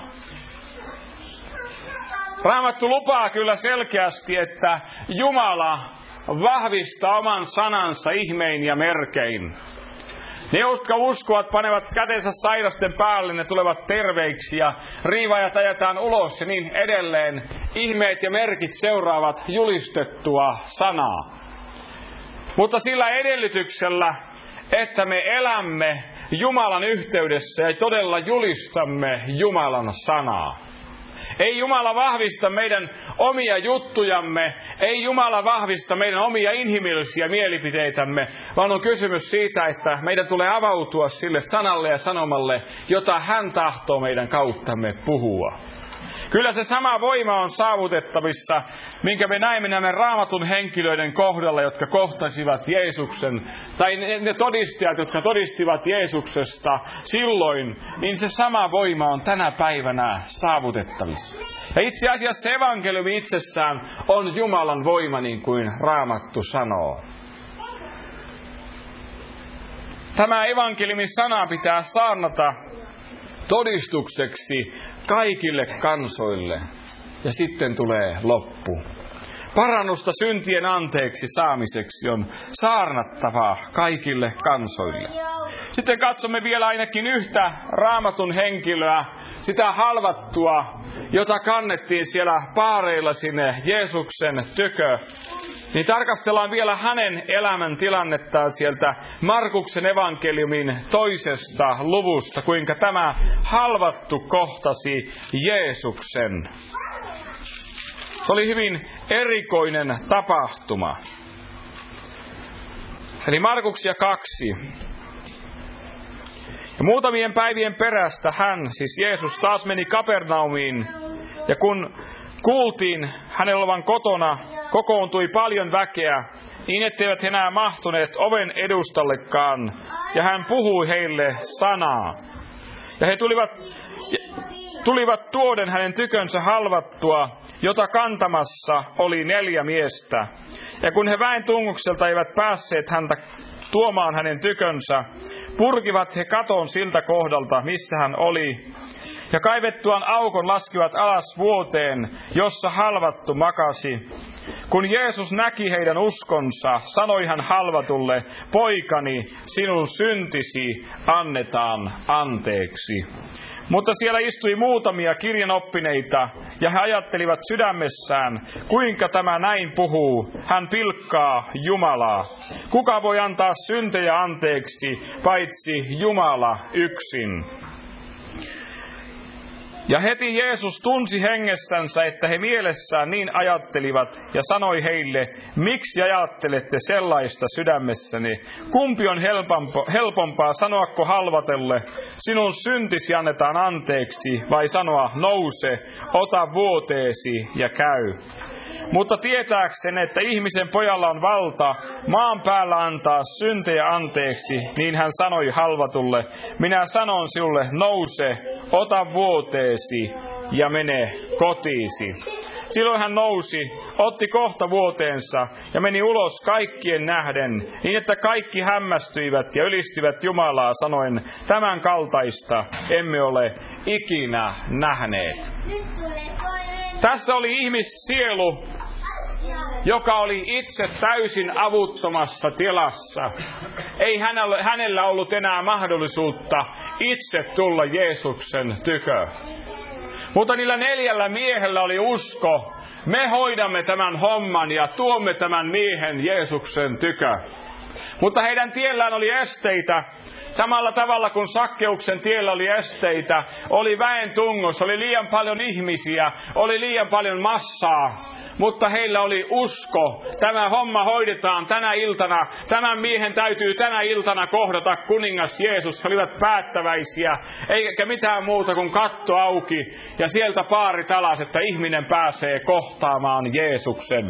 Speaker 1: Raamattu lupaa kyllä selkeästi, että Jumala vahvistaa oman sanansa ihmein ja merkein. Ne, jotka uskovat, panevat kätensä sairasten päälle, ne tulevat terveiksi ja riivaajat ajetaan ulos ja niin edelleen. Ihmeet ja merkit seuraavat julistettua sanaa. Mutta sillä edellytyksellä, että me elämme Jumalan yhteydessä ja todella julistamme Jumalan sanaa. Ei Jumala vahvista meidän omia juttujamme, ei Jumala vahvista meidän omia inhimillisiä mielipiteitämme, vaan on kysymys siitä, että meidän tulee avautua sille sanalle ja sanomalle, jota hän tahtoo meidän kauttamme puhua. Kyllä se sama voima on saavutettavissa, minkä me näimme nämä Raamatun henkilöiden kohdalla, jotka kohtasivat Jeesuksen, tai ne todistajat, jotka todistivat Jeesuksesta silloin, niin se sama voima on tänä päivänä saavutettavissa. Ja itse asiassa evankeliumi itsessään on Jumalan voima, niin kuin Raamattu sanoo. Tämä evankeliumin sana pitää saarnata todistukseksi kaikille kansoille. Ja sitten tulee loppu. parannusta syntien anteeksi saamiseksi on saarnattavaa kaikille kansoille. Sitten katsomme vielä ainakin yhtä Raamatun henkilöä, sitä halvattua, jota kannettiin siellä paareilla sinne Jeesuksen tykö. Niin tarkastellaan vielä hänen elämän tilannettaan sieltä Markuksen evankeliumin toisesta luvusta, kuinka tämä halvattu kohtasi Jeesuksen. Se oli hyvin erikoinen tapahtuma. Eli Markuksia kaksi. Ja muutamien päivien perästä hän, siis Jeesus, taas meni Kapernaumiin. Ja kun kuultiin hänen olevan kotona, kokoontui paljon väkeä, niin etteivät he enää mahtuneet oven edustallekaan. Ja hän puhui heille sanaa. Ja he tulivat, tulivat tuoden hänen tykönsä halvattua, jota kantamassa oli neljä miestä. Ja kun he väen tungukselta eivät päässeet häntä tuomaan hänen tykönsä, purkivat he katon siltä kohdalta, missä hän oli. Ja kaivettuaan aukon laskivat alas vuoteen, jossa halvattu makasi. Kun Jeesus näki heidän uskonsa, sanoi hän halvatulle, poikani, sinun syntisi annetaan anteeksi. Mutta siellä istui muutamia kirjanoppineita, ja he ajattelivat sydämessään, kuinka tämä näin puhuu, hän pilkkaa Jumalaa. Kuka voi antaa syntejä anteeksi, paitsi Jumala yksin? Ja heti Jeesus tunsi hengessänsä, että he mielessään niin ajattelivat, ja sanoi heille, miksi ajattelette sellaista sydämessäni? Kumpi on helpompaa, sanoako halvatelle, sinun syntisi annetaan anteeksi, vai sanoa, nouse, ota vuoteesi ja käy? Mutta tietääkseni, että ihmisen pojalla on valta maan päällä antaa syntejä anteeksi, niin hän sanoi halvatulle, minä sanon sinulle, nouse, ota vuoteesi ja mene kotiisi. Silloin hän nousi, otti kohta vuoteensa ja meni ulos kaikkien nähden, niin että kaikki hämmästyivät ja ylistivät Jumalaa sanoen, tämän kaltaista emme ole ikinä nähneet. Tässä oli ihmissielu, joka oli itse täysin avuttomassa tilassa. Ei hänellä, hänellä ollut enää mahdollisuutta itse tulla Jeesuksen tykö. Mutta niillä neljällä miehellä oli usko. Me hoidamme tämän homman ja tuomme tämän miehen Jeesuksen tykö. Mutta heidän tiellään oli esteitä. Samalla tavalla kuin Sakkeuksen tiellä oli esteitä, oli väen tungos, oli liian paljon ihmisiä, oli liian paljon massaa. Mutta heillä oli usko. Tämä homma hoidetaan tänä iltana. Tämän miehen täytyy tänä iltana kohdata kuningas Jeesus. He olivat päättäväisiä, eikä mitään muuta kuin katto auki. Ja sieltä paarit alas, että ihminen pääsee kohtaamaan Jeesuksen.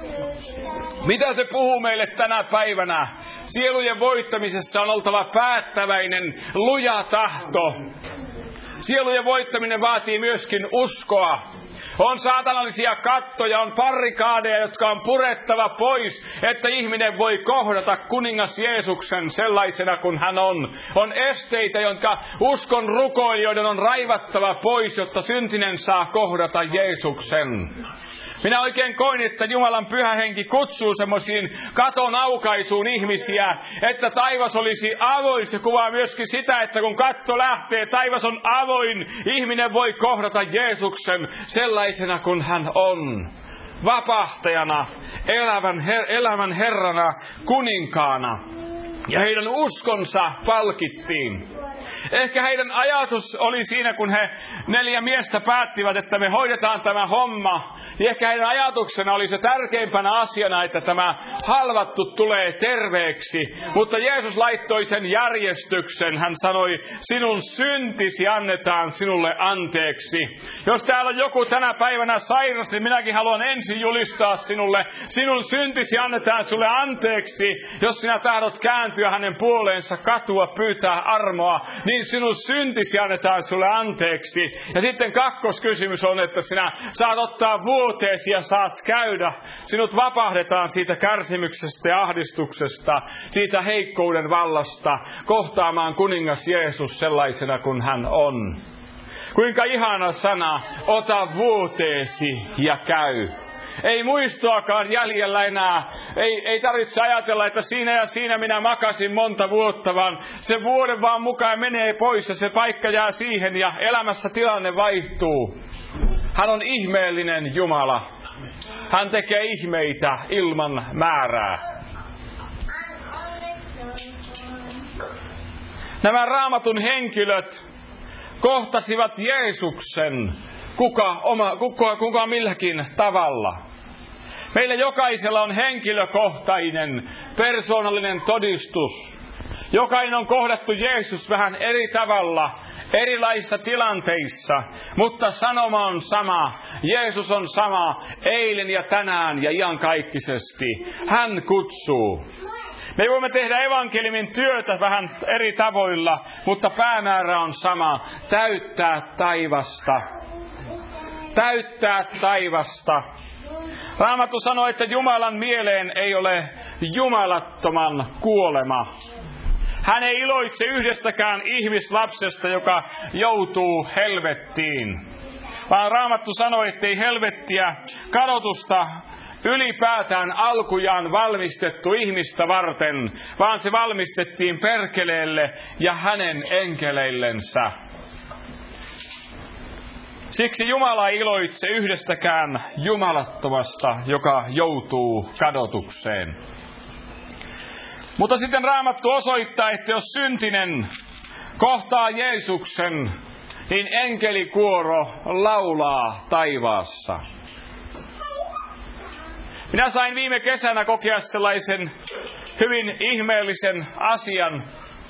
Speaker 1: Mitä se puhuu meille tänä päivänä? Sielujen voittamisessa on oltava päättäväinen, luja tahto. Sielujen voittaminen vaatii myöskin uskoa. On saatanallisia kattoja, on barrikaadeja, jotka on purettava pois, että ihminen voi kohdata kuningas Jeesuksen sellaisena kuin hän on. On esteitä, jotka uskon rukoilijoiden on raivattava pois, jotta syntinen saa kohdata Jeesuksen. Minä oikein koin, että Jumalan pyhä henki kutsuu semmoisiin katon aukaisuun ihmisiä, että taivas olisi avoin. Se kuvaa myöskin sitä, että kun katto lähtee, taivas on avoin. Ihminen voi kohdata Jeesuksen sellaisena kuin hän on. Vapahtajana, elävän, her- elävän Herrana, kuninkaana. Ja heidän uskonsa palkittiin. Ehkä heidän ajatus oli siinä, kun he neljä miestä päättivät, että me hoidetaan tämä homma. Niin ehkä heidän ajatuksena oli se tärkeimpänä asiana, että tämä halvattu tulee terveeksi. Mutta Jeesus laittoi sen järjestyksen. Hän sanoi, sinun syntisi annetaan sinulle anteeksi. Jos täällä on joku tänä päivänä sairas, niin minäkin haluan ensin julistaa sinulle. Sinun syntisi annetaan sinulle anteeksi, jos sinä tahdot kääntyä hänen puoleensa, katua, pyytää armoa, niin sinun syntisi annetaan sulle anteeksi. Ja sitten kakkoskysymys on, että sinä saat ottaa vuoteesi ja saat käydä. Sinut vapahdetaan siitä kärsimyksestä ja ahdistuksesta, siitä heikkouden vallasta, kohtaamaan kuningas Jeesus sellaisena kuin hän on. Kuinka ihana sana, ota vuoteesi ja käy. Ei muistoakaan jäljellä enää. Ei, ei tarvitse ajatella, että siinä ja siinä minä makasin monta vuotta, vaan se vuoden vaan mukaan menee pois ja se paikka jää siihen ja elämässä tilanne vaihtuu. Hän on ihmeellinen Jumala. Hän tekee ihmeitä ilman määrää. Nämä Raamatun henkilöt kohtasivat Jeesuksen kuka, oma, kuka, kuka milläkin tavalla. Meillä jokaisella on henkilökohtainen, persoonallinen todistus. Jokainen on kohdattu Jeesus vähän eri tavalla, erilaisissa tilanteissa, mutta sanoma on sama. Jeesus on sama eilen ja tänään ja iankaikkisesti. Hän kutsuu. Me voimme tehdä evankeliumin työtä vähän eri tavoilla, mutta päämäärä on sama. Täyttää taivasta. Täyttää taivasta. Raamattu sanoo, että Jumalan mieleen ei ole jumalattoman kuolema. Hän ei iloitse yhdestäkään ihmislapsesta, joka joutuu helvettiin. Vaan Raamattu sanoo, ettei helvettiä, kadotusta ylipäätään alkujaan valmistettu ihmistä varten, vaan se valmistettiin perkeleelle ja hänen enkeleillensä. Siksi Jumala ei iloitse yhdestäkään jumalattomasta, joka joutuu kadotukseen. Mutta sitten Raamattu osoittaa, että jos syntinen kohtaa Jeesuksen, niin enkelikuoro laulaa taivaassa. Minä sain viime kesänä kokea sellaisen hyvin ihmeellisen asian.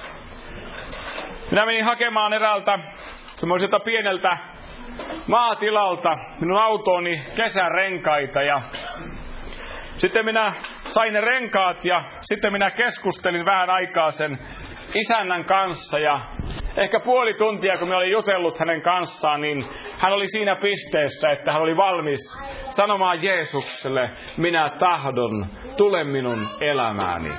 Speaker 1: Minä menin hakemaan eräältä semmoiselta pieneltä maatilalta minun autooni kesärenkaita ja sitten minä sain ne renkaat ja sitten minä keskustelin vähän aikaa sen isännän kanssa ja ehkä puoli tuntia kun minä olin jutellut hänen kanssaan, niin hän oli siinä pisteessä, että hän oli valmis sanomaan Jeesukselle, minä tahdon, tule minun elämääni.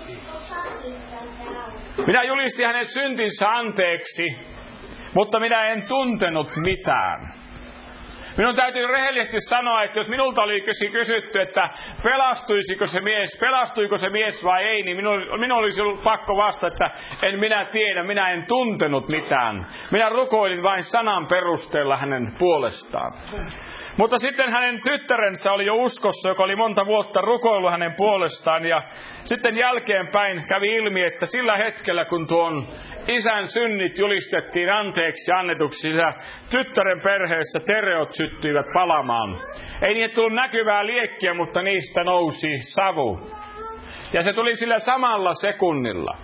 Speaker 1: Minä julistin hänen syntinsä anteeksi, mutta minä en tuntenut mitään. Minun täytyy rehellisesti sanoa, että jos minulta oli kysytty, että pelastuisiko se mies, pelastuiko se mies vai ei, niin minun, minun olisi ollut pakko vastata, että en minä tiedä, minä en tuntenut mitään. Minä rukoilin vain sanan perusteella hänen puolestaan. Mutta sitten hänen tyttärensä oli jo uskossa, joka oli monta vuotta rukoillut hänen puolestaan. Ja sitten jälkeenpäin kävi ilmi, että sillä hetkellä, kun tuon isän synnit julistettiin anteeksi annetuksi, tyttären perheessä tereot syttyivät palamaan. Ei niitä tullut näkyvää liekkiä, mutta niistä nousi savu. Ja se tuli sillä samalla sekunnilla.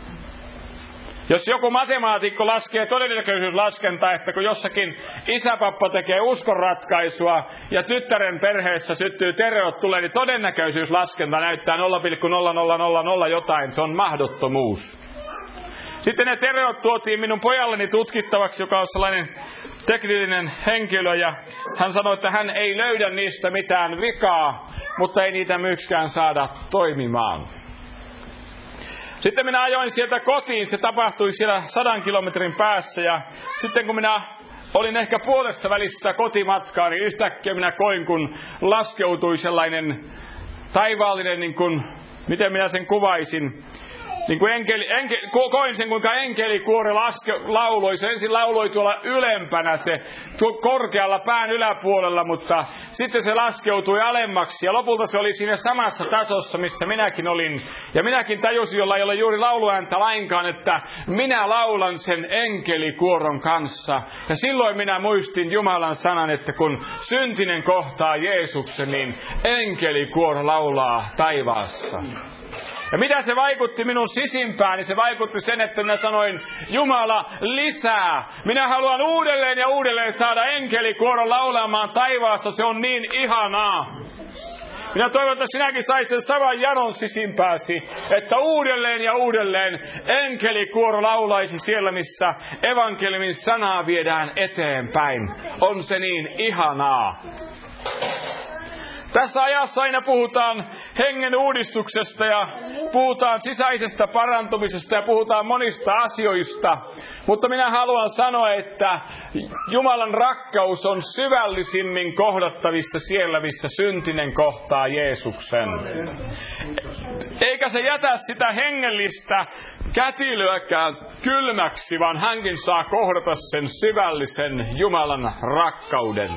Speaker 1: Jos joku matemaatikko laskee todennäköisyyslaskentaa, että kun jossakin isäpappa tekee uskonratkaisua ja tyttären perheessä syttyy tereot tulee, niin todennäköisyyslaskenta näyttää nolla pilkku nolla nolla nolla nolla jotain. Se on mahdottomuus. Sitten ne tereot tuotiin minun pojalleni tutkittavaksi, joka on sellainen teknillinen henkilö, ja hän sanoi, että hän ei löydä niistä mitään vikaa, mutta ei niitä myöskään saada toimimaan. Sitten minä ajoin sieltä kotiin, se tapahtui siellä sadan kilometrin päässä ja sitten kun minä olin ehkä puolessa välissä kotimatkaa, niin yhtäkkiä minä koin, kun laskeutui sellainen taivaallinen, niin kuin, miten minä sen kuvaisin, niin kuin enkeli, enke, koin sen, kuinka enkelikuori laske, lauloi. Se ensin lauloi tuolla ylempänä, se korkealla pään yläpuolella, mutta sitten se laskeutui alemmaksi. Ja lopulta se oli siinä samassa tasossa, missä minäkin olin. Ja minäkin tajusin, jolla ei ole juuri lauluääntä lainkaan, että minä laulan sen enkelikuoron kanssa. Ja silloin minä muistin Jumalan sanan, että kun syntinen kohtaa Jeesuksen, niin enkelikuoro laulaa taivaassa. Ja mitä se vaikutti minun sisimpään, niin se vaikutti sen, että minä sanoin, Jumala, lisää. Minä haluan uudelleen ja uudelleen saada enkelikuoron laulamaan taivaassa, se on niin ihanaa. Minä toivon, että sinäkin saisit sen saman janon sisimpääsi, että uudelleen ja uudelleen enkelikuoro laulaisi siellä, missä evankeliumin sanaa viedään eteenpäin. On se niin ihanaa. Tässä ajassa aina puhutaan hengen uudistuksesta ja puhutaan sisäisestä parantumisesta ja puhutaan monista asioista. Mutta minä haluan sanoa, että Jumalan rakkaus on syvällisimmin kohdattavissa siellä, missä syntinen kohtaa Jeesuksen. Eikä se jätä sitä hengellistä kätilöäkään kylmäksi, vaan hänkin saa kohdata sen syvällisen Jumalan rakkauden.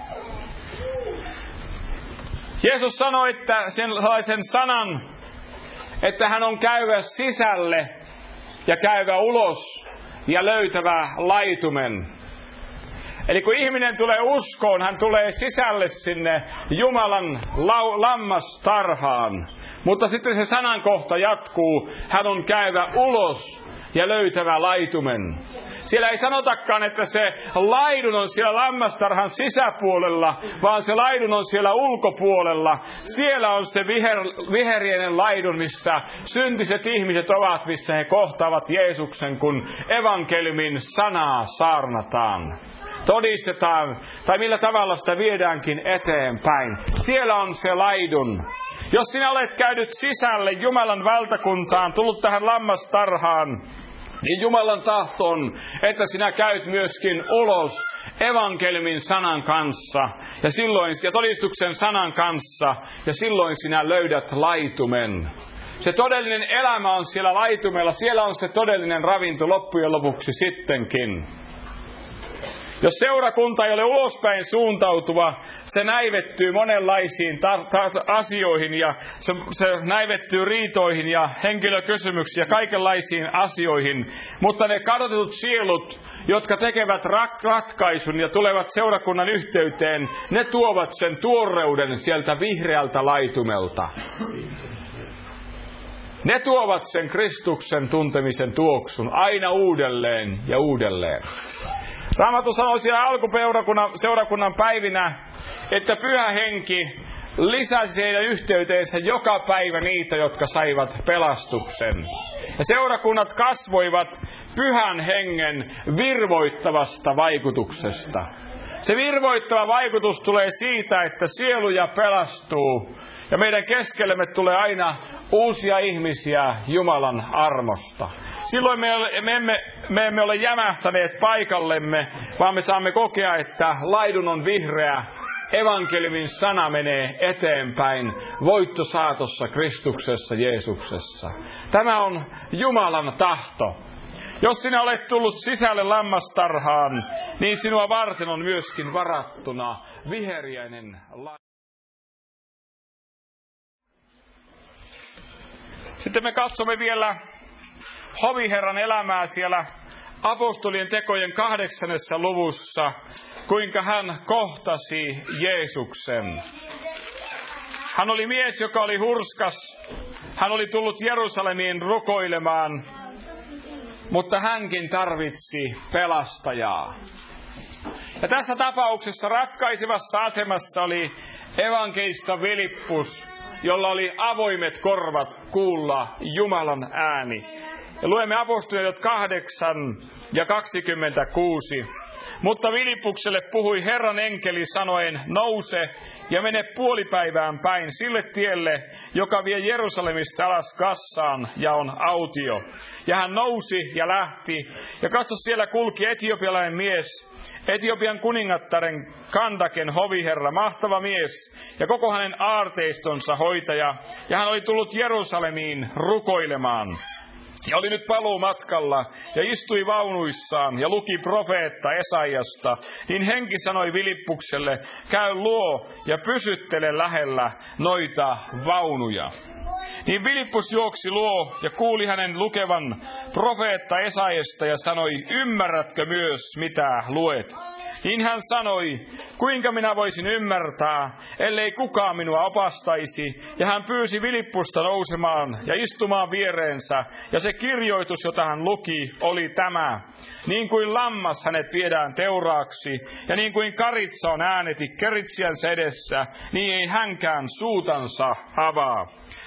Speaker 1: Jeesus sanoi, että sellaisen sanan, että hän on käyvä sisälle ja käyvä ulos ja löytävä laitumen. Eli kun ihminen tulee uskoon, hän tulee sisälle sinne Jumalan lau- lammastarhaan. Mutta sitten se sanankohta jatkuu, hän on käyvä ulos ja löytävä laitumen. Siellä ei sanotakaan, että se laidun on siellä lammastarhan sisäpuolella, vaan se laidun on siellä ulkopuolella. Siellä on se viher, viheriäinen laidun, missä syntiset ihmiset ovat, missä he kohtaavat Jeesuksen, kun evankeliumin sanaa saarnataan. Todistetaan, tai millä tavalla sitä viedäänkin eteenpäin. Siellä on se laidun. Jos sinä olet käynyt sisälle Jumalan valtakuntaan, tullut tähän lammastarhaan, niin Jumalan tahto on, että sinä käyt myöskin ulos evankeliumin sanan kanssa ja, silloin, ja todistuksen sanan kanssa, ja silloin sinä löydät laitumen. Se todellinen elämä on siellä laitumella, siellä on se todellinen ravinto loppujen lopuksi sittenkin. Jos seurakunta ei ole ulospäin suuntautuva, se näivettyy monenlaisiin ta- ta- asioihin ja se, se näivettyy riitoihin ja henkilökysymyksiin ja kaikenlaisiin asioihin. Mutta ne kadotetut sielut, jotka tekevät rak- ratkaisun ja tulevat seurakunnan yhteyteen, ne tuovat sen tuoreuden sieltä vihreältä laitumelta. Ne tuovat sen Kristuksen tuntemisen tuoksun aina uudelleen ja uudelleen. Raamattu sanoi siellä alkupeurakunnan seurakunnan päivinä, että Pyhä Henki lisäsi heidän yhteyteensä joka päivä niitä, jotka saivat pelastuksen. Ja seurakunnat kasvoivat Pyhän Hengen virvoittavasta vaikutuksesta. Se virvoittava vaikutus tulee siitä, että sieluja pelastuu ja meidän keskellemme tulee aina uusia ihmisiä Jumalan armosta. Silloin me, me, emme, me emme ole jämähtäneet paikallemme, vaan me saamme kokea, että laidun on vihreä. Evankeliumin sana menee eteenpäin voittosaatossa Kristuksessa Jeesuksessa. Tämä on Jumalan tahto. Jos sinä olet tullut sisälle lammastarhaan, niin sinua varten on myöskin varattuna viheriäinen laidun. Sitten me katsomme vielä hoviherran elämää siellä apostolien tekojen kahdeksannessa luvussa, kuinka hän kohtasi Jeesuksen. Hän oli mies, joka oli hurskas. Hän oli tullut Jerusalemiin rukoilemaan, mutta hänkin tarvitsi pelastajaa. Ja tässä tapauksessa ratkaisevassa asemassa oli evankelista Filippus, jolla oli avoimet korvat kuulla Jumalan ääni. Ja luemme apostolien kahdeksan ja kaksikymmentäkuusi. Mutta Filippukselle puhui Herran enkeli sanoen, nouse ja mene puolipäivään päin sille tielle, joka vie Jerusalemista alas Gassaan ja on autio. Ja hän nousi ja lähti, ja katso siellä kulki etiopialainen mies, Etiopian kuningattaren Kandaken hoviherra, mahtava mies, ja koko hänen aarteistonsa hoitaja, ja hän oli tullut Jerusalemiin rukoilemaan. Ja oli nyt paluu matkalla ja istui vaunuissaan ja luki profeetta Esaiasta. Niin henki sanoi Filippukselle, käy luo ja pysyttele lähellä noita vaunuja. Niin Filippus juoksi luo ja kuuli hänen lukevan profeetta Esaiasta ja sanoi, ymmärrätkö myös mitä luet? Niin hän sanoi, kuinka minä voisin ymmärtää, ellei kukaan minua opastaisi. Ja hän pyysi Filippusta nousemaan ja istumaan viereensä. Ja se kirjoitus, jota hän luki, oli tämä. Niin kuin lammas hänet viedään teuraaksi, ja niin kuin karitsa on ääneti keritsijänsä edessä, niin ei hänkään suutansa avaa.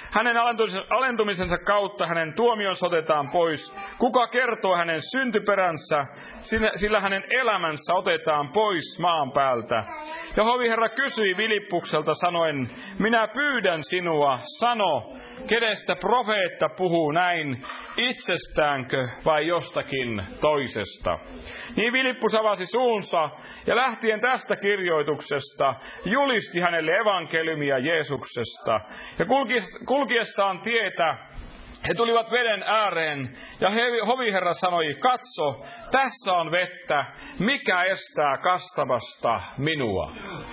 Speaker 1: Hänen alentumisensa kautta hänen tuomionsa otetaan pois. Kuka kertoo hänen syntyperänsä, sillä hänen elämänsä otetaan pois maan päältä. Ja hoviherra kysyi Filippukselta sanoen, minä pyydän sinua, sano, kenestä profeetta puhuu näin, itsestäänkö vai jostakin toisesta. Niin Filippus avasi suunsa ja lähtien tästä kirjoituksesta julisti hänelle evankeliumia Jeesuksesta. Ja kulkiessaan tietä he tulivat veden ääreen ja hoviherra sanoi, katso, tässä on vettä, mikä estää kastamasta minua.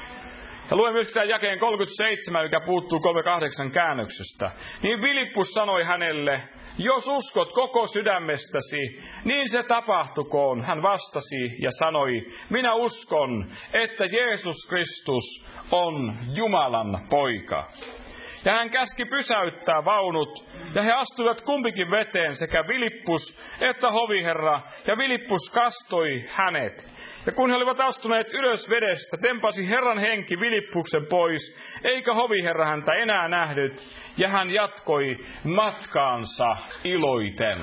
Speaker 1: Ja luen myös tämän jakeen kolmekymmentäseitsemän, joka puuttuu kolmekymmentäkahdeksan käännöksestä. Niin Filippus sanoi hänelle, jos uskot koko sydämestäsi, niin se tapahtukoon. Hän vastasi ja sanoi, minä uskon, että Jeesus Kristus on Jumalan poika. Ja hän käski pysäyttää vaunut, ja he astuivat kumpikin veteen, sekä Filippus että hoviherra, ja Filippus kastoi hänet. Ja kun he olivat astuneet ylös vedestä, tempasi Herran henki Filippuksen pois, eikä hoviherra häntä enää nähnyt, ja hän jatkoi matkaansa iloiten.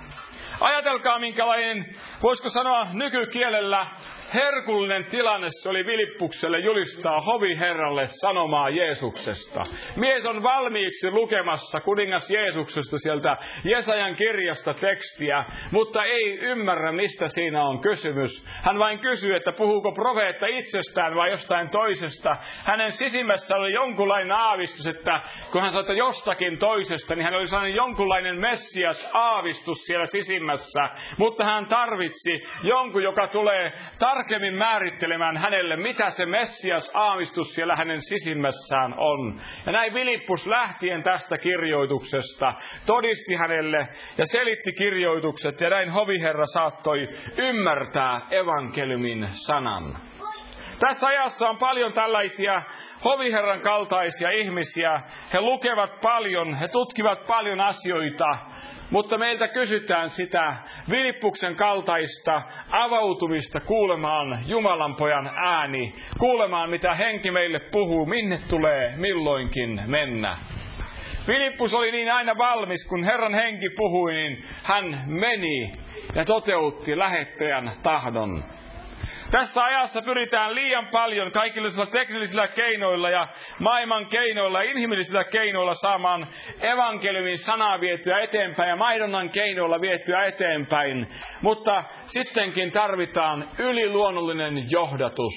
Speaker 1: Ajatelkaa, minkälainen, voisiko sanoa nykykielellä, herkullinen tilanne se oli Filippukselle julistaa hoviherralle sanomaa Jeesuksesta. Mies on valmiiksi lukemassa kuningas Jeesuksesta sieltä Jesajan kirjasta tekstiä, mutta ei ymmärrä, mistä siinä on kysymys. Hän vain kysyy, että puhuuko profeetta itsestään vai jostain toisesta. Hänen sisimmässä oli jonkunlainen aavistus, että kun hän sanoi, että jostakin toisesta, niin hän oli sellainen jonkunlainen Messias-aavistus siellä sisimmässä. Mutta hän tarvitsi jonkun, joka tulee tarkemmin määrittelemään hänelle, mitä se Messias-aavistus siellä hänen sisimmässään on. Ja näin Filippus lähtien tästä kirjoituksesta todisti hänelle ja selitti kirjoitukset, ja näin hoviherra saattoi ymmärtää evankeliumin sanan. Tässä ajassa on paljon tällaisia hoviherran kaltaisia ihmisiä. He lukevat paljon, he tutkivat paljon asioita, mutta meiltä kysytään sitä Filippuksen kaltaista avautumista kuulemaan Jumalan pojan ääni, kuulemaan mitä henki meille puhuu, minne tulee milloinkin mennä. Filippus oli niin aina valmis, kun Herran henki puhui, niin hän meni ja toteutti lähettäjän tahdon. Tässä ajassa pyritään liian paljon kaikilla teknisillä keinoilla ja maailman keinoilla ja inhimillisillä keinoilla saamaan evankeliumin sanaa vietyä eteenpäin ja maidonnan keinoilla vietyä eteenpäin. Mutta sittenkin tarvitaan yliluonnollinen johdatus.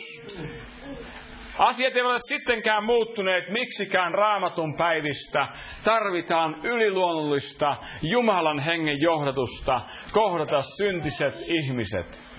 Speaker 1: Asiat eivät ole sittenkään muuttuneet miksikään Raamatun päivistä. Tarvitaan yliluonnollista Jumalan hengen johdatusta kohdata syntiset ihmiset.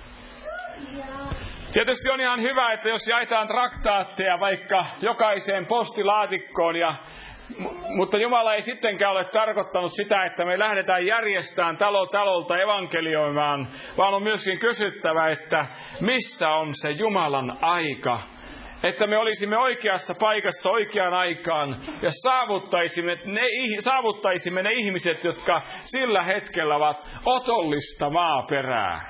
Speaker 1: Tietysti on ihan hyvä, että jos jaetaan traktaatteja vaikka jokaiseen postilaatikkoon, ja, mutta Jumala ei sittenkään ole tarkoittanut sitä, että me lähdetään järjestämään talo talolta evankelioimaan, vaan on myöskin kysyttävä, että missä on se Jumalan aika, että me olisimme oikeassa paikassa oikeaan aikaan ja saavuttaisimme ne, saavuttaisimme ne ihmiset, jotka sillä hetkellä ovat otollista maaperää,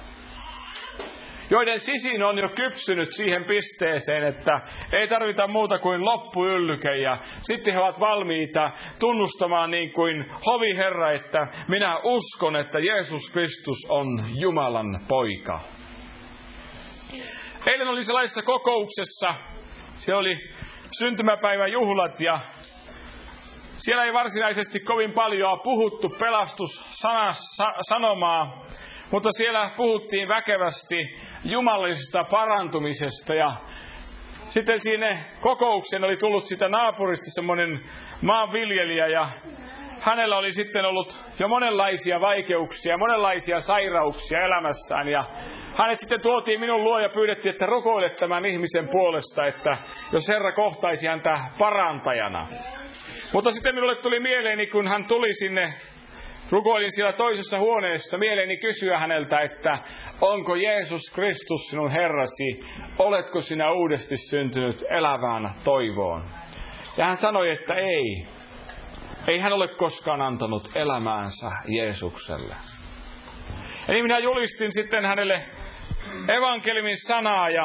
Speaker 1: joiden sisin on jo kypsynyt siihen pisteeseen, että ei tarvita muuta kuin loppuyllyke, ja sitten he ovat valmiita tunnustamaan niin kuin hoviherra, että minä uskon, että Jeesus Kristus on Jumalan poika. Eilen oli sellaisessa kokouksessa, siellä oli syntymäpäivän juhlat, ja siellä ei varsinaisesti kovin paljon puhuttu pelastussanomaa, mutta siellä puhuttiin väkevästi jumalallisesta parantumisesta, ja sitten siinä kokoukseen oli tullut sitä naapurista semmoinen maanviljelijä, ja hänellä oli sitten ollut jo monenlaisia vaikeuksia, monenlaisia sairauksia elämässään, ja hänet sitten tuotiin minun luo ja pyydettiin, että rukoile tämän ihmisen puolesta, että jos Herra kohtaisi häntä parantajana. Mutta sitten minulle tuli mieleeni, kun hän tuli sinne, rukoilin siellä toisessa huoneessa, mieleeni kysyä häneltä, että onko Jeesus Kristus sinun Herrasi, oletko sinä uudesti syntynyt elävään toivoon? Ja hän sanoi, että ei. Ei hän ole koskaan antanut elämäänsä Jeesukselle. Ja niin minä julistin sitten hänelle evankeliumin sanaa, ja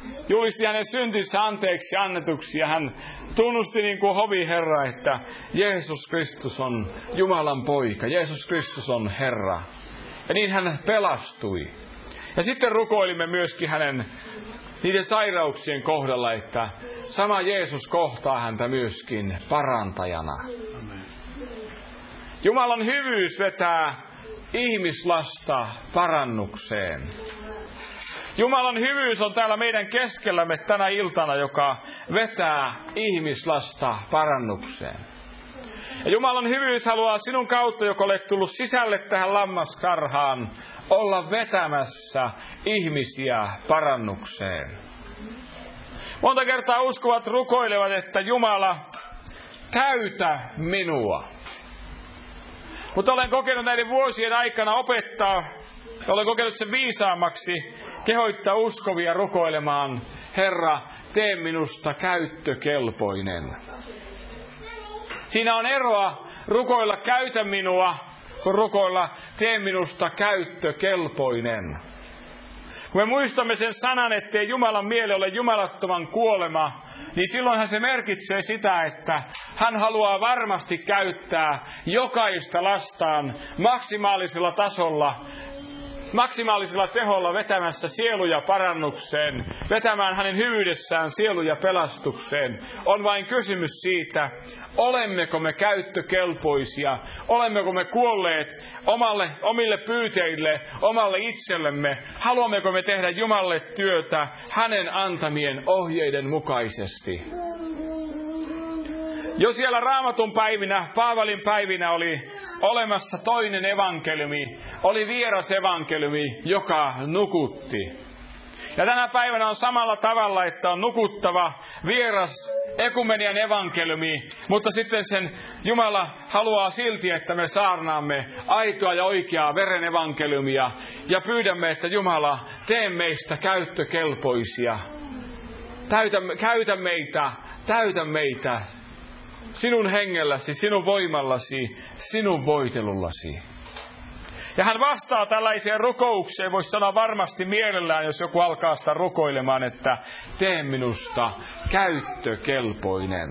Speaker 1: julisti hänen syntinsä anteeksi annetuksi ja hän tunnusti niin kuin hoviherra, että Jeesus Kristus on Jumalan poika, Jeesus Kristus on Herra. Ja niin hän pelastui. Ja sitten rukoilimme myöskin hänen niiden sairauksien kohdalla, että sama Jeesus kohtaa häntä myöskin parantajana. Amen. Jumalan hyvyys vetää ihmislasta parannukseen. Jumalan hyvyys on täällä meidän keskellämme tänä iltana, joka vetää ihmislasta parannukseen. Ja Jumalan hyvyys haluaa sinun kautta, joka olet tullut sisälle tähän lammastarhaan, olla vetämässä ihmisiä parannukseen. Monta kertaa uskovat rukoilevat, että Jumala, täytä minua. Mutta olen kokenut näiden vuosien aikana opettaa, ja olen kokenut sen viisaammaksi, kehoittaa uskovia rukoilemaan, Herra, tee minusta käyttökelpoinen. Siinä on eroa rukoilla käytä minua, kun rukoilla tee minusta käyttökelpoinen. Kun me muistamme sen sanan, ettei Jumalan mieli ole jumalattoman kuolema, niin silloinhan se merkitsee sitä, että hän haluaa varmasti käyttää jokaista lastaan maksimaalisella tasolla, maksimaalisella teholla vetämässä sieluja parannukseen, vetämään hänen hyvyydessään sieluja pelastukseen. On vain kysymys siitä, olemmeko me käyttökelpoisia, olemmeko me kuolleet omalle, omille pyyteille, omalle itsellemme, haluammeko me tehdä Jumalalle työtä hänen antamien ohjeiden mukaisesti. Jo siellä Raamatun päivinä, Paavalin päivinä oli olemassa toinen evankeliumi, oli vieras evankeliumi, joka nukutti. Ja tänä päivänä on samalla tavalla, että on nukuttava vieras ekumenian evankeliumi, mutta sitten sen Jumala haluaa silti, että me saarnaamme aitoa ja oikeaa veren evankeliumia ja pyydämme, että Jumala, tee meistä käyttökelpoisia. Täytä, käytä meitä, täytä meitä. Sinun hengelläsi, sinun voimallasi, sinun voitelullasi. Ja hän vastaa tällaiseen rukoukseen, voisi sanoa varmasti mielellään, jos joku alkaa sitä rukoilemaan, että tee minusta käyttökelpoinen.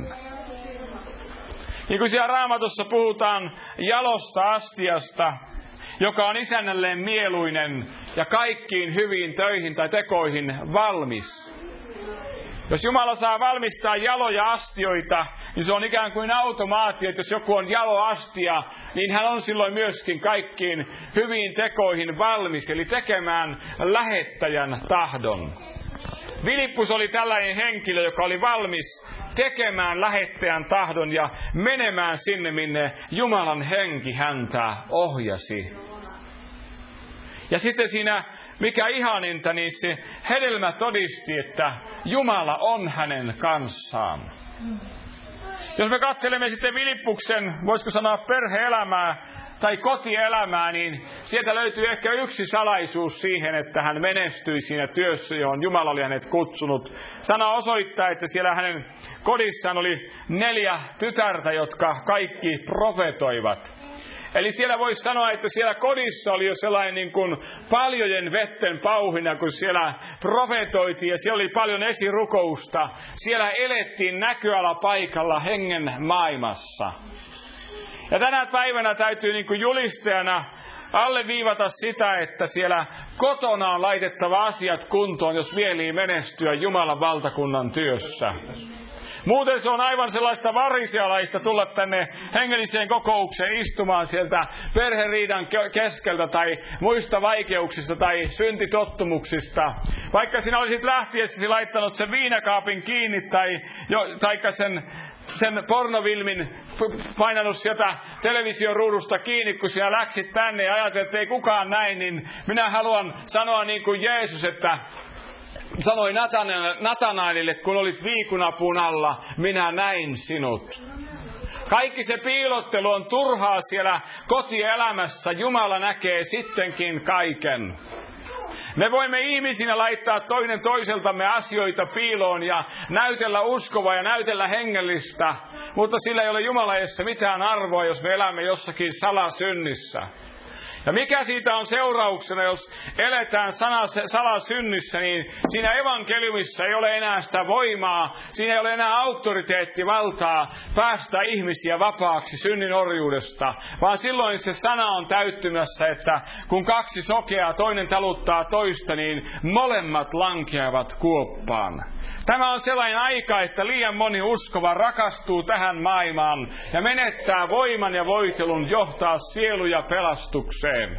Speaker 1: Niin kuin siellä Raamatussa puhutaan jalosta astiasta, joka on isännälleen mieluinen ja kaikkiin hyviin töihin tai tekoihin valmis. Jos Jumala saa valmistaa jaloja astioita, niin se on ikään kuin automaatio, että jos joku on jalo astia, niin hän on silloin myöskin kaikkiin hyviin tekoihin valmis, eli tekemään lähettäjän tahdon. Filippus oli tällainen henkilö, joka oli valmis tekemään lähettäjän tahdon ja menemään sinne, minne Jumalan henki häntä ohjasi. Ja sitten siinä, mikä ihaninta, niin se hedelmä todisti, että Jumala on hänen kanssaan. Jos me katselemme sitten Filippuksen, voisiko sanoa perhe-elämää tai kotielämää, niin sieltä löytyy ehkä yksi salaisuus siihen, että hän menestyi siinä työssä, johon Jumala oli hänet kutsunut. Sana osoittaa, että siellä hänen kodissaan oli neljä tytärtä, jotka kaikki profetoivat. Eli siellä voisi sanoa, että siellä kodissa oli jo sellainen niin kuin paljojen vetten pauhina, kun siellä profetoitiin ja siellä oli paljon esirukousta. Siellä elettiin näköalapaikalla hengen maailmassa. Ja tänä päivänä täytyy niin kuin julistajana alleviivata sitä, että siellä kotona on laitettava asiat kuntoon, jos mielii menestyä Jumalan valtakunnan työssä. Muuten se on aivan sellaista varisialaista tulla tänne hengelliseen kokoukseen istumaan sieltä perheriidan keskeltä tai muista vaikeuksista tai syntitottumuksista. Vaikka sinä olisit lähtiessäsi laittanut sen viinakaapin kiinni tai jo, taikka sen, sen pornovilmin painanut sieltä television ruudusta kiinni, kun sinä läksit tänne ja ajattelet, että ei kukaan näin, niin minä haluan sanoa niin kuin Jeesus, että sanoi Natanaelille, kun olit viikunapun alla, minä näin sinut. Kaikki se piilottelu on turhaa siellä kotielämässä. Jumala näkee sittenkin kaiken. Me voimme ihmisinä laittaa toinen toiseltamme asioita piiloon ja näytellä uskovaa ja näytellä hengellistä, mutta sillä ei ole Jumala edessä mitään arvoa, jos me elämme jossakin salasynnissä. Ja mikä siitä on seurauksena, jos eletään sana, salasynnissä, niin siinä evankeliumissa ei ole enää sitä voimaa, siinä ei ole enää auktoriteettivaltaa päästä ihmisiä vapaaksi synnin orjuudesta, vaan silloin se sana on täyttymässä, että kun kaksi sokeaa toinen taluttaa toista, niin molemmat lankeavat kuoppaan. Tämä on sellainen aika, että liian moni uskova rakastuu tähän maailmaan ja menettää voiman ja voitelun johtaa sieluja pelastukseen.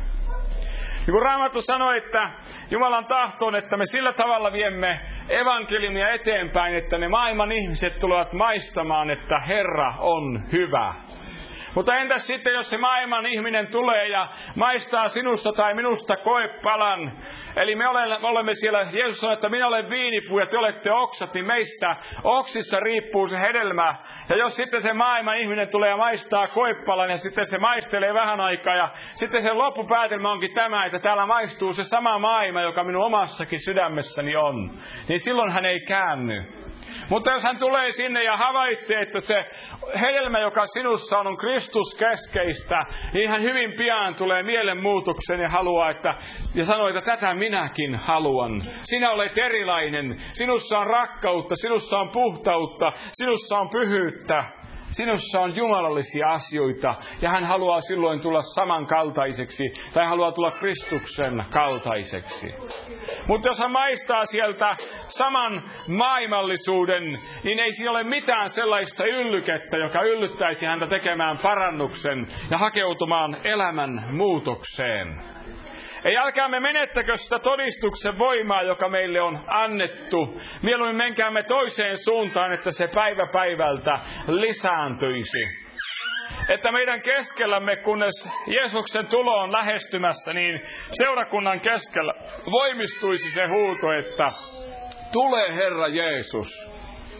Speaker 1: Ja kun Raamattu sanoi, että Jumalan tahto on, että me sillä tavalla viemme evankeliumia eteenpäin, että ne maailman ihmiset tulevat maistamaan, että Herra on hyvä. Mutta entäs sitten, jos se maailman ihminen tulee ja maistaa sinusta tai minusta koepalan, eli me olemme siellä, Jeesus sanoi, että minä olen viinipuu ja te olette oksat, niin meissä oksissa riippuu se hedelmä. Ja jos sitten se maailman ihminen tulee ja maistaa koepalan ja sitten se maistelee vähän aikaa ja sitten se loppupäätelmä onkin tämä, että täällä maistuu se sama maailma, joka minun omassakin sydämessäni on, niin silloin hän ei käänny. Mutta jos hän tulee sinne ja havaitsee, että se hedelmä, joka sinussa on, on Kristus keskeistä, niin hän hyvin pian tulee mielenmuutoksen ja haluaa, että, ja sanoo, että tätä minäkin haluan. Sinä olet erilainen, sinussa on rakkautta, sinussa on puhtautta, sinussa on pyhyyttä. Sinussa on jumalallisia asioita ja hän haluaa silloin tulla samankaltaiseksi tai haluaa tulla Kristuksen kaltaiseksi. Mutta jos hän maistaa sieltä saman maailmallisuuden, niin ei siinä ole mitään sellaista yllykettä, joka yllyttäisi häntä tekemään parannuksen ja hakeutumaan elämän muutokseen. Ei älkäämme menettäkö sitä todistuksen voimaa, joka meille on annettu. Mieluummin menkäämme toiseen suuntaan, että se päivä päivältä lisääntyisi. Että meidän keskellämme, kunnes Jeesuksen tulo on lähestymässä, niin seurakunnan keskellä voimistuisi se huuto, että tule Herra Jeesus.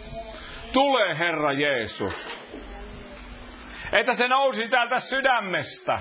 Speaker 1: Tule Herra Jeesus. Että se nousi täältä sydämestä.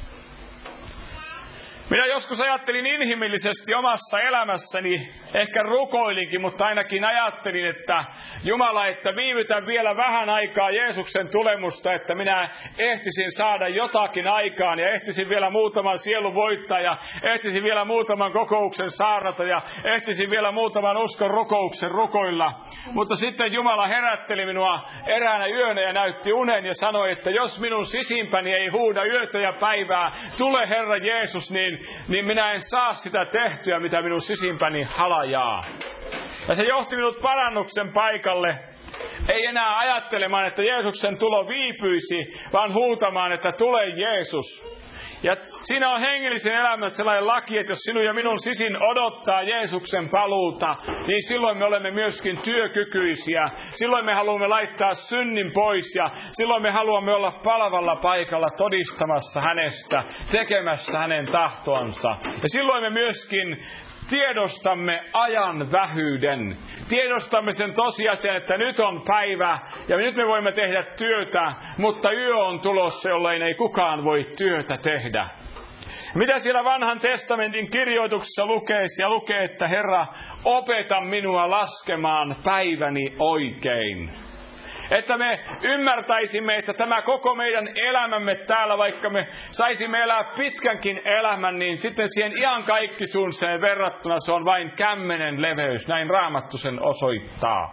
Speaker 1: Minä joskus ajattelin inhimillisesti omassa elämässäni, ehkä rukoilinkin, mutta ainakin ajattelin, että Jumala, että viivytän vielä vähän aikaa Jeesuksen tulemusta, että minä ehtisin saada jotakin aikaan ja ehtisin vielä muutaman sielun voittaa ja ehtisin vielä muutaman kokouksen saarnata ja ehtisin vielä muutaman uskon rukouksen rukoilla. Mutta sitten Jumala herätteli minua eräänä yönä ja näytti unen ja sanoi, että jos minun sisimpäni ei huuda yötä ja päivää, tule Herra Jeesus, niin niin minä en saa sitä tehtyä, mitä minun sisimpäni halajaa. Ja se johti minut parannuksen paikalle. Ei enää ajattelemaan, että Jeesuksen tulo viipyisi, vaan huutamaan, että tule Jeesus. Ja siinä on hengellisen elämän sellainen laki, että jos sinun ja minun sisin odottaa Jeesuksen paluuta, niin silloin me olemme myöskin työkykyisiä. Silloin me haluamme laittaa synnin pois ja silloin me haluamme olla palvalla paikalla todistamassa hänestä, tekemässä hänen tahtoansa. Ja silloin me myöskin tiedostamme ajan vähyyden. Tiedostamme sen tosiasian, että nyt on päivä ja nyt me voimme tehdä työtä, mutta yö on tulossa, jolloin ei kukaan voi työtä tehdä. Mitä siellä vanhan testamentin kirjoituksessa lukee? Siellä lukee, että Herra, opeta minua laskemaan päiväni oikein. Että me ymmärtäisimme, että tämä koko meidän elämämme täällä, vaikka me saisimme elää pitkänkin elämän, niin sitten siihen iankaikkisuuteen verrattuna se on vain kämmenen leveys. Näin Raamattu sen osoittaa.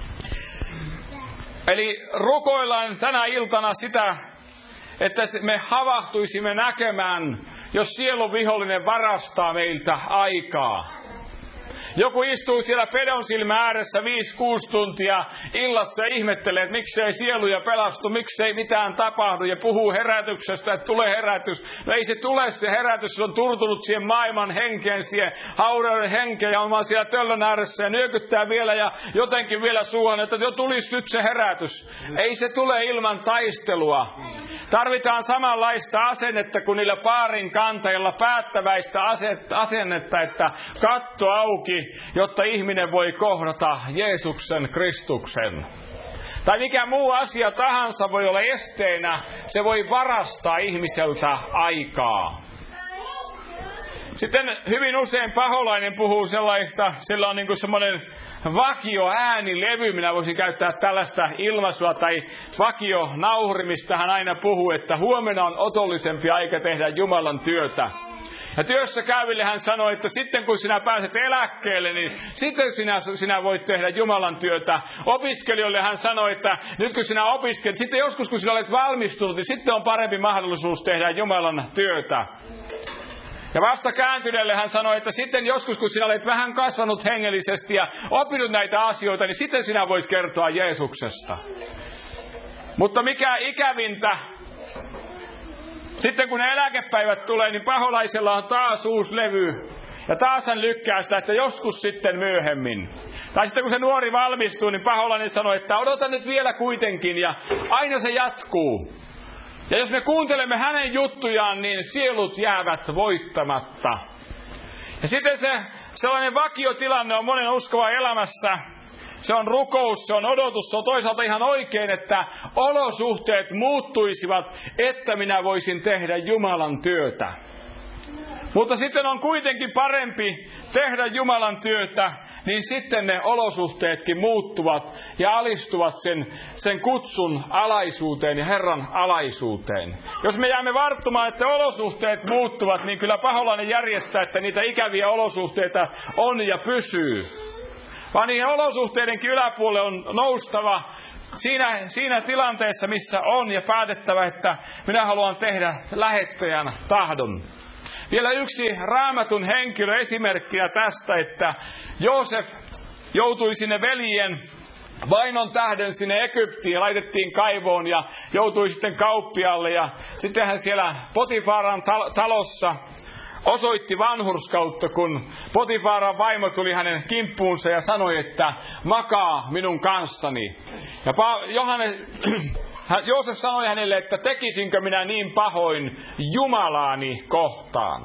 Speaker 1: Eli rukoillaan tänä iltana sitä, että me havahtuisimme näkemään, jos sielun vihollinen varastaa meiltä aikaa. Joku istuu siellä pedon silmän ääressä viisi kuusi tuntia illassa ja ihmettelee, että miksei sieluja pelastu, miksei mitään tapahdu ja puhuu herätyksestä, että tulee herätys. No ei se tule se herätys, se on turtunut siihen maailman henkeen, siihen haurauden henkeen ja on vaan siellä töllön ääressä ja nyökyttää vielä ja jotenkin vielä suuhun, että jo tulisi nyt se herätys. Ei se tule ilman taistelua. Tarvitaan samanlaista asennetta kuin niillä paarin kantajilla, päättäväistä asennetta, että katto auki, jotta ihminen voi kohdata Jeesuksen Kristuksen. Tai mikä muu asia tahansa voi olla esteenä, se voi varastaa ihmiseltä aikaa. Sitten hyvin usein paholainen puhuu sellaista, sillä on niin kuin semmoinen vakio äänilevy, minä voisin käyttää tällaista ilmaisua, tai vakio nauhuri, mistä hän aina puhuu, että huomenna on otollisempi aika tehdä Jumalan työtä. Ja työssä käyville hän sanoi, että sitten kun sinä pääset eläkkeelle, niin sitten sinä, sinä voit tehdä Jumalan työtä. Opiskelijoille hän sanoi, että nyt kun sinä opiskelet, sitten joskus kun sinä olet valmistunut, niin sitten on parempi mahdollisuus tehdä Jumalan työtä. Ja vasta kääntyneelle hän sanoi, että sitten joskus kun sinä olet vähän kasvanut hengellisesti ja oppinut näitä asioita, niin sitten sinä voit kertoa Jeesuksesta. Mutta mikä ikävintä, sitten kun ne eläkepäivät tulee, niin paholaisella on taas uusi levy. Ja taas hän lykkää sitä, että joskus sitten myöhemmin. Tai sitten kun se nuori valmistuu, niin paholainen sanoi, että odota nyt vielä kuitenkin. Ja aina se jatkuu. Ja jos me kuuntelemme hänen juttujaan, niin sielut jäävät voittamatta. Ja sitten se sellainen vakiotilanne on monen uskovan elämässä. Se on rukous, se on odotus, se on toisaalta ihan oikein, että olosuhteet muuttuisivat, että minä voisin tehdä Jumalan työtä. Mutta sitten on kuitenkin parempi tehdä Jumalan työtä, niin sitten ne olosuhteetkin muuttuvat ja alistuvat sen, sen kutsun alaisuuteen ja Herran alaisuuteen. Jos me jäämme varttumaan, että olosuhteet muuttuvat, niin kyllä paholainen järjestää, että niitä ikäviä olosuhteita on ja pysyy. Vaan niihin olosuhteidenkin yläpuolelle on noustava siinä, siinä tilanteessa, missä on, ja päätettävä, että minä haluan tehdä lähettäjän tahdon. Vielä yksi Raamatun henkilö esimerkkinä tästä, että Joosef joutui sinne veljen vainon tähden sinne Egyptiin ja laitettiin kaivoon ja joutui sitten kauppialle. Ja sitten hän siellä Potifaran talossa osoitti vanhurskautta, kun Potifaran vaimo tuli hänen kimppuunsa ja sanoi, että makaa minun kanssani. Ja Johannes, Joosef sanoi hänelle, että tekisinkö minä niin pahoin Jumalaani kohtaan.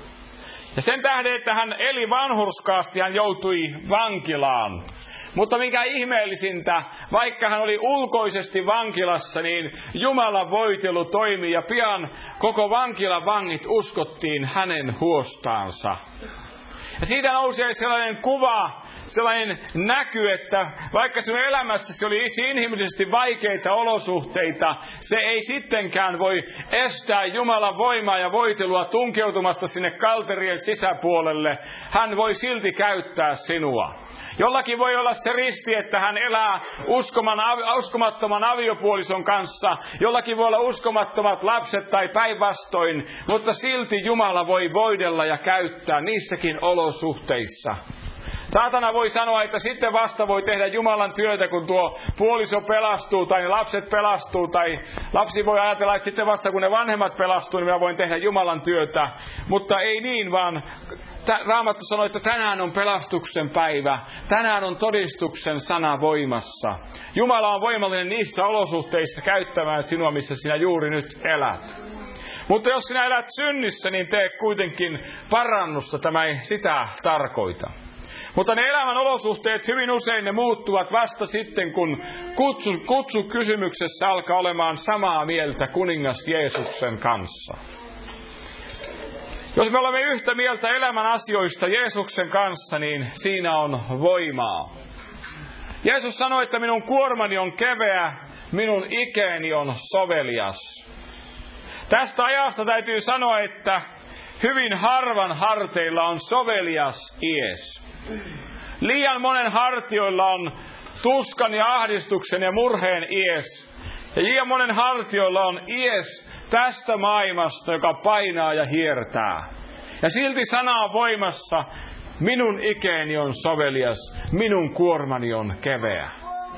Speaker 1: Ja sen tähden, että hän eli vanhurskaasti, hän joutui vankilaan. Mutta mikä ihmeellisintä, vaikka hän oli ulkoisesti vankilassa, niin Jumalan voitelu toimi ja pian koko vankilan vangit uskottiin hänen huostaansa. Ja siitä nousee sellainen kuva, sellainen näky, että vaikka sinun elämässäsi oli inhimillisesti vaikeita olosuhteita, se ei sittenkään voi estää Jumalan voimaa ja voitelua tunkeutumasta sinne kalterien sisäpuolelle. Hän voi silti käyttää sinua. Jollakin voi olla se risti, että hän elää uskoman, uskomattoman aviopuolison kanssa. Jollakin voi olla uskomattomat lapset tai päinvastoin, mutta silti Jumala voi voidella ja käyttää niissäkin olosuhteissa. Saatana voi sanoa, että sitten vasta voi tehdä Jumalan työtä, kun tuo puoliso pelastuu tai ne lapset pelastuu. Tai lapsi voi ajatella, että sitten vasta kun ne vanhemmat pelastuu, niin minä voin tehdä Jumalan työtä. Mutta ei niin, vaan Raamattu sanoi, että tänään on pelastuksen päivä. Tänään on todistuksen sana voimassa. Jumala on voimallinen niissä olosuhteissa käyttämään sinua, missä sinä juuri nyt elät. Mutta jos sinä elät synnissä, niin tee kuitenkin parannusta. Tämä ei sitä tarkoita. Mutta ne elämän olosuhteet hyvin usein ne muuttuvat vasta sitten, kun kutsu, kutsu kysymyksessä alkaa olemaan samaa mieltä kuningas Jeesuksen kanssa. Jos me olemme yhtä mieltä elämän asioista Jeesuksen kanssa, niin siinä on voimaa. Jeesus sanoi, että minun kuormani on keveä, minun ikeeni on sovelias. Tästä ajasta täytyy sanoa, että hyvin harvan harteilla on sovelias ies. Liian monen hartioilla on tuskan ja ahdistuksen ja murheen ies. Ja liian monen hartioilla on ies tästä maailmasta, joka painaa ja hiertää. Ja silti sana on voimassa, minun ikeeni on sovelias, minun kuormani on keveä.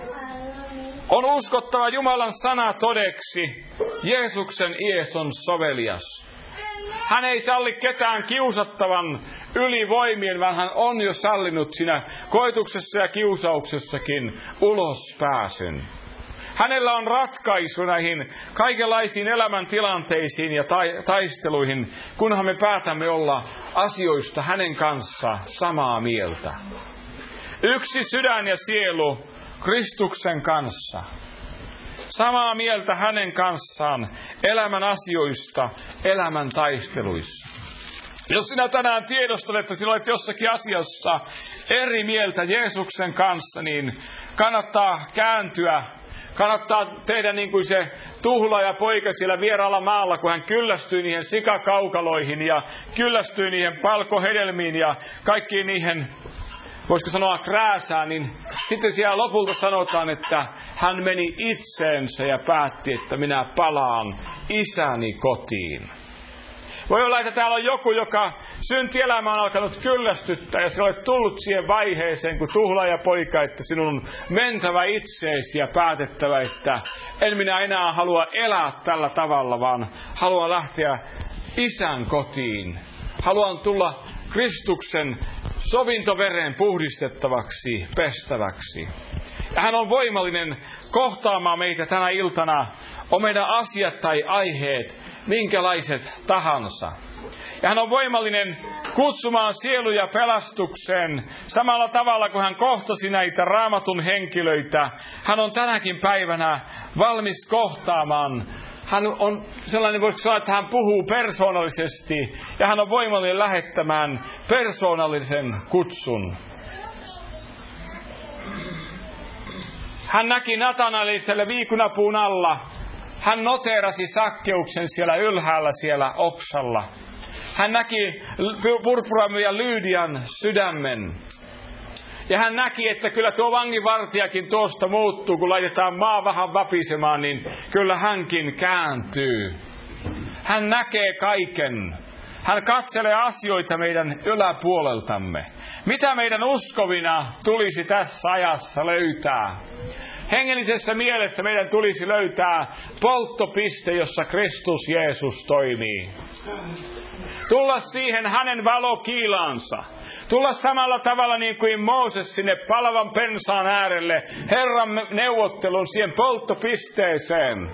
Speaker 1: On uskottava Jumalan sana todeksi, Jeesuksen ies on sovelias. Hän ei salli ketään kiusattavan yli voimien, vaan hän on jo sallinut siinä koetuksessa ja kiusauksessakin ulospääsyn. Hänellä on ratkaisu näihin kaikenlaisiin elämäntilanteisiin ja taisteluihin, kunhan me päätämme olla asioista hänen kanssa samaa mieltä. Yksi sydän ja sielu Kristuksen kanssa. Samaa mieltä hänen kanssaan elämän asioista, elämän taisteluissa. Jos sinä tänään tiedostat, että sinä olet jossakin asiassa eri mieltä Jeesuksen kanssa, niin kannattaa kääntyä. Kannattaa tehdä niin kuin se tuhlaaja poika siellä vieraalla maalla, kun hän kyllästyi niihin sikakaukaloihin ja kyllästyi niihin palkohedelmiin ja kaikkiin niihin, voisiko sanoa krääsään, niin sitten siellä lopulta sanotaan, että hän meni itseensä ja päätti, että minä palaan isäni kotiin. Voi olla, että täällä on joku, joka syntielämä on alkanut kyllästyttää ja sä olet tullut siihen vaiheeseen, kun tuhlaaja poika, että sinun on mentävä itseesi ja päätettävä, että en minä enää halua elää tällä tavalla, vaan haluan lähteä isän kotiin. Haluan tulla Kristuksen sovintoveren puhdistettavaksi, pestäväksi. Ja hän on voimallinen kohtaamaan meitä tänä iltana, on meidän asiat tai aiheet, minkälaiset tahansa. Ja hän on voimallinen kutsumaan sieluja pelastukseen samalla tavalla kuin hän kohtasi näitä Raamatun henkilöitä. Hän on tänäkin päivänä valmis kohtaamaan. Hän on sellainen, voiko sanoa, että hän puhuu persoonallisesti ja hän on voimallinen lähettämään persoonallisen kutsun. Hän näki Natanaeliselle viikunapuun alla. Hän noteerasi Sakkeuksen siellä ylhäällä siellä oksalla. Hän näki Purpuramin ja Lyydian sydämen. Ja hän näki, että kyllä tuo vanginvartijakin tuosta muuttuu, kun laitetaan maa vähän vapisemaan, niin kyllä hänkin kääntyy. Hän näkee kaiken. Hän katselee asioita meidän yläpuoleltamme. Mitä meidän uskovina tulisi tässä ajassa löytää? Hengellisessä mielessä meidän tulisi löytää polttopiste, jossa Kristus Jeesus toimii. Tulla siihen hänen valokiilaansa. Tulla samalla tavalla niin kuin Mooses sinne palavan pensaan äärelle, Herran neuvottelun siihen polttopisteeseen.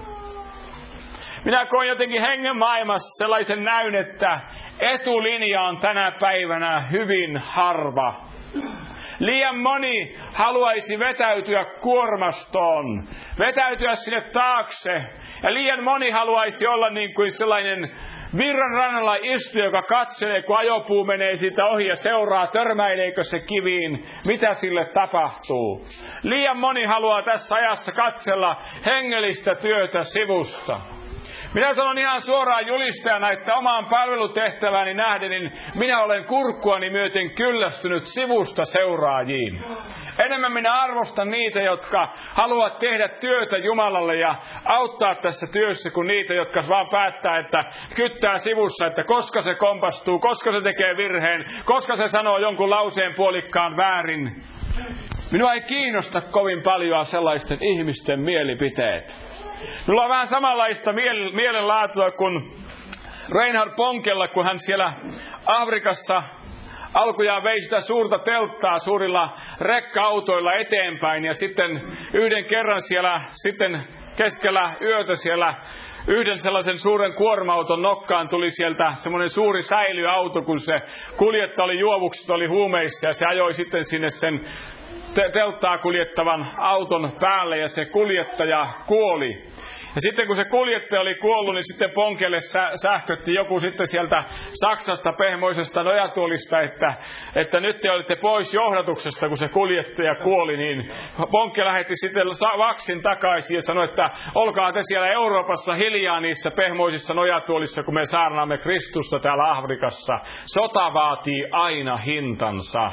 Speaker 1: Minä koen jotenkin hengen maailmassa sellaisen näyn, että etulinja on tänä päivänä hyvin harva. Liian moni haluaisi vetäytyä kuormastoon, vetäytyä sinne taakse. Ja liian moni haluaisi olla niin kuin sellainen virran rannalla istuja, joka katselee, kun ajopuu menee siitä ohi ja seuraa, törmäileekö se kiviin, mitä sille tapahtuu. Liian moni haluaa tässä ajassa katsella hengellistä työtä sivusta. Minä sanon ihan suoraan julistajana, että omaan palvelutehtäväni nähden, niin minä olen kurkkuani myöten kyllästynyt sivusta seuraajiin. Enemmän minä arvostan niitä, jotka haluavat tehdä työtä Jumalalle ja auttaa tässä työssä, kuin niitä, jotka vaan päättää, että kyttää sivussa, että koska se kompastuu, koska se tekee virheen, koska se sanoo jonkun lauseen puolikkaan väärin. Minua ei kiinnosta kovin paljon sellaisten ihmisten mielipiteet. Minulla on vähän samanlaista miel- mielenlaatua kuin Reinhard Bonkella, kun hän siellä Afrikassa alkujaan vei sitä suurta telttaa suurilla rekka-autoilla eteenpäin. Ja sitten yhden kerran siellä sitten keskellä yötä siellä yhden sellaisen suuren kuorma-auton nokkaan tuli sieltä semmoinen suuri säilyauto, kun se kuljettaja oli juovuksista, oli huumeissa ja se ajoi sitten sinne sen te- telttaa kuljettavan auton päälle ja se kuljettaja kuoli. Ja sitten kun se kuljettaja oli kuollut, niin sitten Bonkelle sä- sähkötti joku sitten sieltä Saksasta pehmoisesta nojatuolista, että, että nyt te olitte pois johdatuksesta, kun se kuljettaja kuoli, niin Bonke lähetti sitten vaksin takaisin ja sanoi, että olkaa te siellä Euroopassa hiljaa niissä pehmoisissa nojatuolissa, kun me saarnaamme Kristusta täällä Afrikassa. Sota vaatii aina hintansa.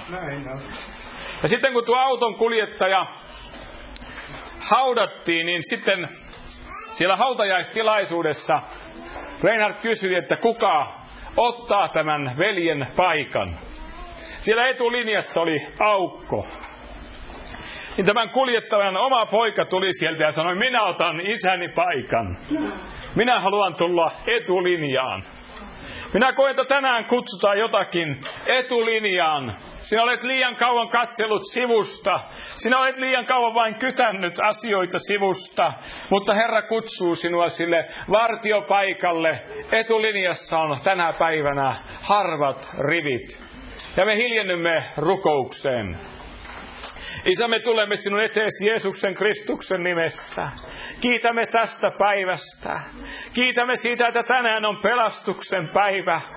Speaker 1: Ja sitten kun tuo auton kuljettaja haudattiin, niin sitten siellä hautajaistilaisuudessa Reinhard kysyi, että kuka ottaa tämän veljen paikan. Siellä etulinjassa oli aukko. Niin tämän kuljettajan oma poika tuli sieltä ja sanoi, minä otan isäni paikan. Minä haluan tulla etulinjaan. Minä koen, että tänään kutsutaan jotakin etulinjaan. Sinä olet liian kauan katsellut sivusta. Sinä olet liian kauan vain kytännyt asioita sivusta. Mutta Herra kutsuu sinua sille vartiopaikalle. Etulinjassa on tänä päivänä harvat rivit. Ja me hiljennymme rukoukseen. Isä, me tulemme sinun eteesi Jeesuksen Kristuksen nimessä. Kiitämme tästä päivästä. Kiitämme siitä, että tänään on pelastuksen päivä.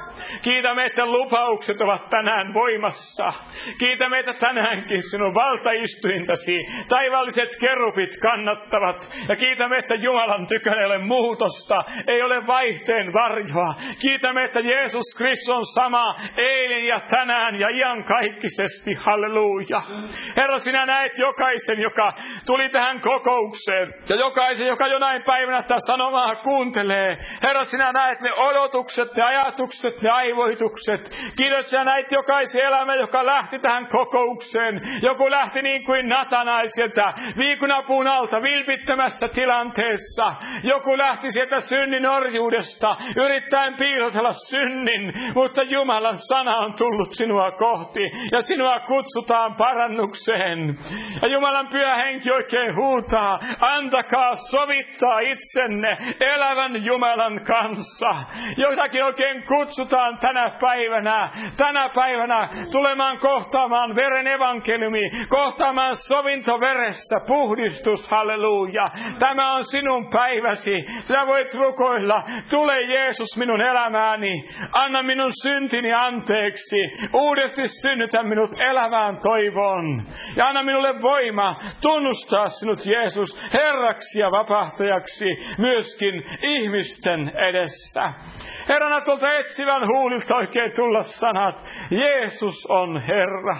Speaker 1: Kiitämme, että lupaukset ovat tänään voimassa. Kiitämme, että tänäänkin sinun valtaistuintasi taivaalliset kerupit kannattavat. Ja kiitämme, että Jumalan tykönä ei ole muutosta, ei ole vaihteen varjoa. Kiitämme, että Jeesus Kristus on sama eilen ja tänään ja iankaikkisesti. Halleluja. Herra, sinä näet jokaisen, joka tuli tähän kokoukseen. Ja jokaisen, joka jonain päivänä tätä sanomaa kuuntelee. Herra, sinä näet ne odotukset, ne ajatukset, ne aivoitukset. Kiitos, sinä näit jokaisen elämä, joka lähti tähän kokoukseen. Joku lähti niin kuin Natanael sieltä viikunapuun alta vilpittömässä tilanteessa. Joku lähti sieltä synnin orjuudesta, yrittäen piilotella synnin. Mutta Jumalan sana on tullut sinua kohti ja sinua kutsutaan parannukseen. Ja Jumalan pyhä henki oikein huutaa, antakaa sovittaa itsenne elävän Jumalan kanssa. Jotakin oikein kutsutaan tänä päivänä, tänä päivänä tulemaan kohtaamaan veren evankeliumi, kohtaamaan sovinto veressä, puhdistus, halleluja. Tämä on sinun päiväsi. Sinä voit rukoilla, tule Jeesus minun elämääni, anna minun syntini anteeksi, uudesti synnytä minut elävään toivoon. Ja anna minulle voima tunnustaa sinut Jeesus Herraksi ja vapahtajaksi myöskin ihmisten edessä. Herrana tuolta etsivän huulilta oikein tulla sanat, Jeesus on Herra.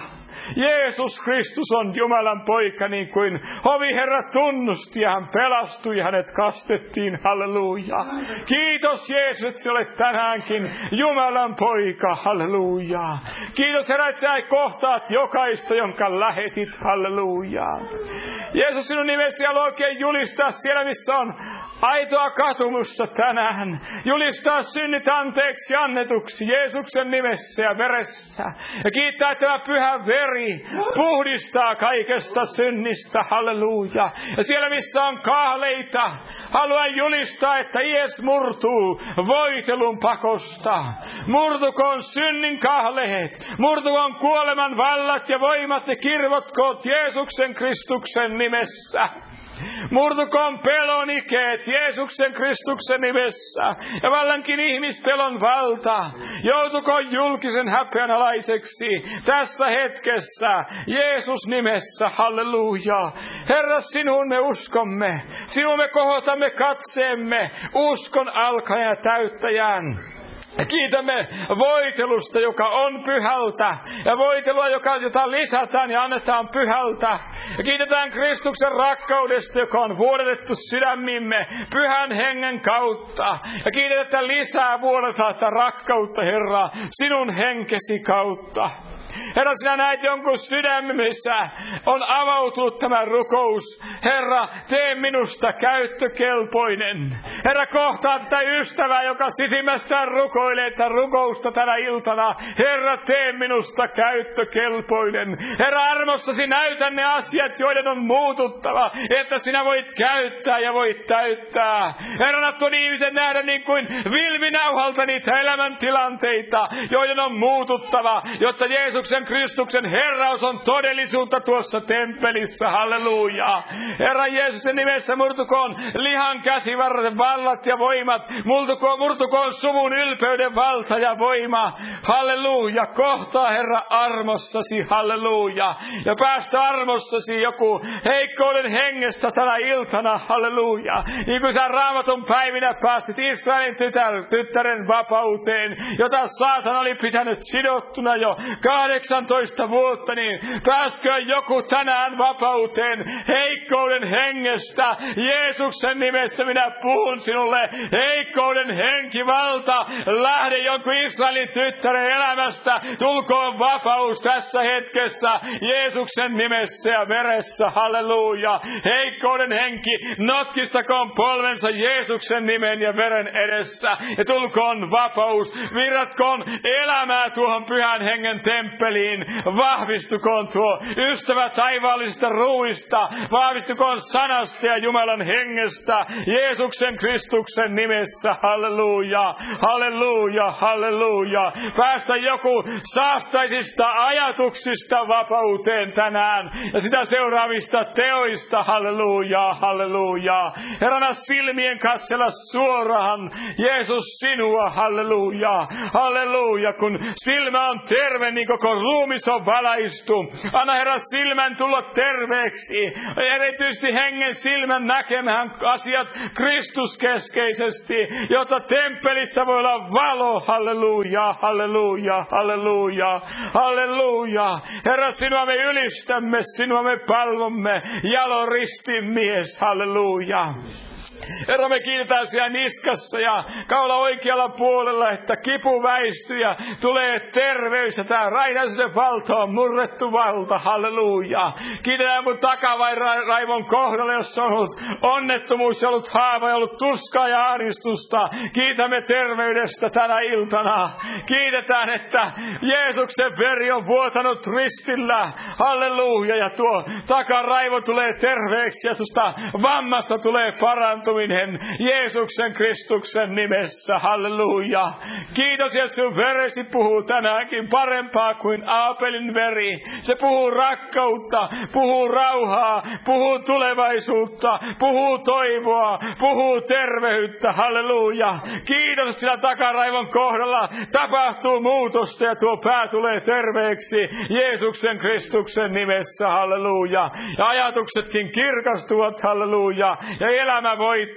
Speaker 1: Jeesus Kristus on Jumalan poika, niin kuin hoviherra tunnusti ja hän pelastui ja hänet kastettiin. Halleluja. Kiitos Jeesus, että sinä olet tänäänkin Jumalan poika. Halleluja. Kiitos Herra, että sinä kohtaat jokaista, jonka lähetit. Halleluja. Jeesus, sinun nimesi haluaa oikein julistaa siellä, missä on aitoa katumusta tänään. Julistaa synnit anteeksi annetuksi Jeesuksen nimessä ja veressä. Ja kiittää tämä pyhä veri puhdistaa kaikesta synnistä. Halleluja. Ja siellä missä on kaaleita, haluan julistaa, että ies murtuu voitelun pakosta. Murtukoon synnin kahleet. Murtukoon kuoleman vallat ja voimat ja kirvotkoot Jeesuksen Kristuksen nimessä. Murtukoon pelon ikeet Jeesuksen Kristuksen nimessä ja vallankin ihmispelon valta. Joutukoon julkisen häpeän alaiseksi tässä hetkessä Jeesus nimessä. Halleluja. Herra, sinuun me uskomme. Sinuun me kohotamme katseemme uskon alkajan ja täyttäjän. Ja kiitämme voitelusta, joka on pyhältä. Ja voitelua, joka, jota lisätään ja annetaan pyhältä. Ja kiitetään Kristuksen rakkaudesta, joka on vuodatettu sydämimme pyhän hengen kautta. Ja kiitetään lisää vuodetaan tätä rakkautta, Herra, sinun henkesi kautta. Herra, sinä näet jonkun sydämessä on avautunut tämä rukous. Herra, tee minusta käyttökelpoinen. Herra, kohtaa tätä ystävää, joka sisimmässään rukoilee tätä rukousta tänä iltana. Herra, tee minusta käyttökelpoinen. Herra, armossasi näytä ne asiat, joiden on muututtava, että sinä voit käyttää ja voit täyttää. Herra, anna tuon ihmisen nähdä niin kuin vilminauhalta niitä elämäntilanteita, joiden on muututtava, jotta Jeesus Jeesuksen Kristuksen herraus on todellisuutta tuossa temppelissä. Halleluja. Herra Jeesuksen nimessä murtukoon lihan käsivarren vallat ja voimat. Murtukoon, murtukoon suvun ylpeyden valta ja voima. Halleluja. Kohtaa Herra armossasi. Halleluja. Ja päästä armossasi joku heikkouden hengestä tänä iltana. Halleluja. Niin kuin sä Raamatun päivinä päästit Israelin tytär, tyttären vapauteen, jota saatan oli pitänyt sidottuna jo kahdeksantoista vuotta, niin pääsköön joku tänään vapauteen heikkouden hengestä. Jeesuksen nimessä minä puhun sinulle. Heikkouden henkivalta, lähde jonkun Israelin tyttären elämästä. Tulkoon vapaus tässä hetkessä Jeesuksen nimessä ja veressä. Halleluja. Heikkouden henki, notkistakoon polvensa Jeesuksen nimen ja veren edessä. Ja tulkoon vapaus, virratkoon elämää tuohon pyhän hengen temppeliin. temppeliin. Vahvistukoon tuo ystävä taivaallisista ruuista. Vahvistukoon sanasta ja Jumalan hengestä. Jeesuksen Kristuksen nimessä. Halleluja, halleluja, halleluja. Päästä joku saastaisista ajatuksista vapauteen tänään. Ja sitä seuraavista teoista. Halleluja, halleluja. Herrana silmien katsella suoraan. Jeesus sinua. Halleluja, halleluja. Kun silmä on terve, niin koko ruumis on valaistu. Anna Herra silmän tulla terveeksi. Erityisesti hengen silmän näkemään asiat Kristuskeskeisesti, jotta temppelissä voi olla valo. Halleluja, halleluja, halleluja, halleluja. Herra, sinua me ylistämme, sinua me palvomme. Jalo ristin mies, halleluja. Herra, me kiitetään siellä niskassa ja kaula oikealla puolella, että kipu väistyy ja tulee terveys ja tämä Rainaisen valta on murrettu valta. Halleluja. Kiitetään mun takavain raivon kohdalla, jossa on ollut onnettomuus, ja ollut haava ja ollut tuskaa ja ahdistusta. Kiitämme terveydestä tänä iltana. Kiitetään, että Jeesuksen veri on vuotanut ristillä. Halleluja. Ja tuo takaraivo tulee terveeksi ja susta vammasta tulee parantuminen. Jeesuksen Kristuksen nimessä. Halleluja. Kiitos, että sun veresi puhuu tänäänkin parempaa kuin Aapelin veri. Se puhuu rakkautta, puhuu rauhaa, puhuu tulevaisuutta, puhuu toivoa, puhuu terveyttä. Halleluja. Kiitos, että sillä takaraivon kohdalla tapahtuu muutosta ja tuo pää tulee terveeksi Jeesuksen Kristuksen nimessä. Halleluja. Ja ajatuksetkin kirkastuvat. Halleluja. Ja elämä voittaa.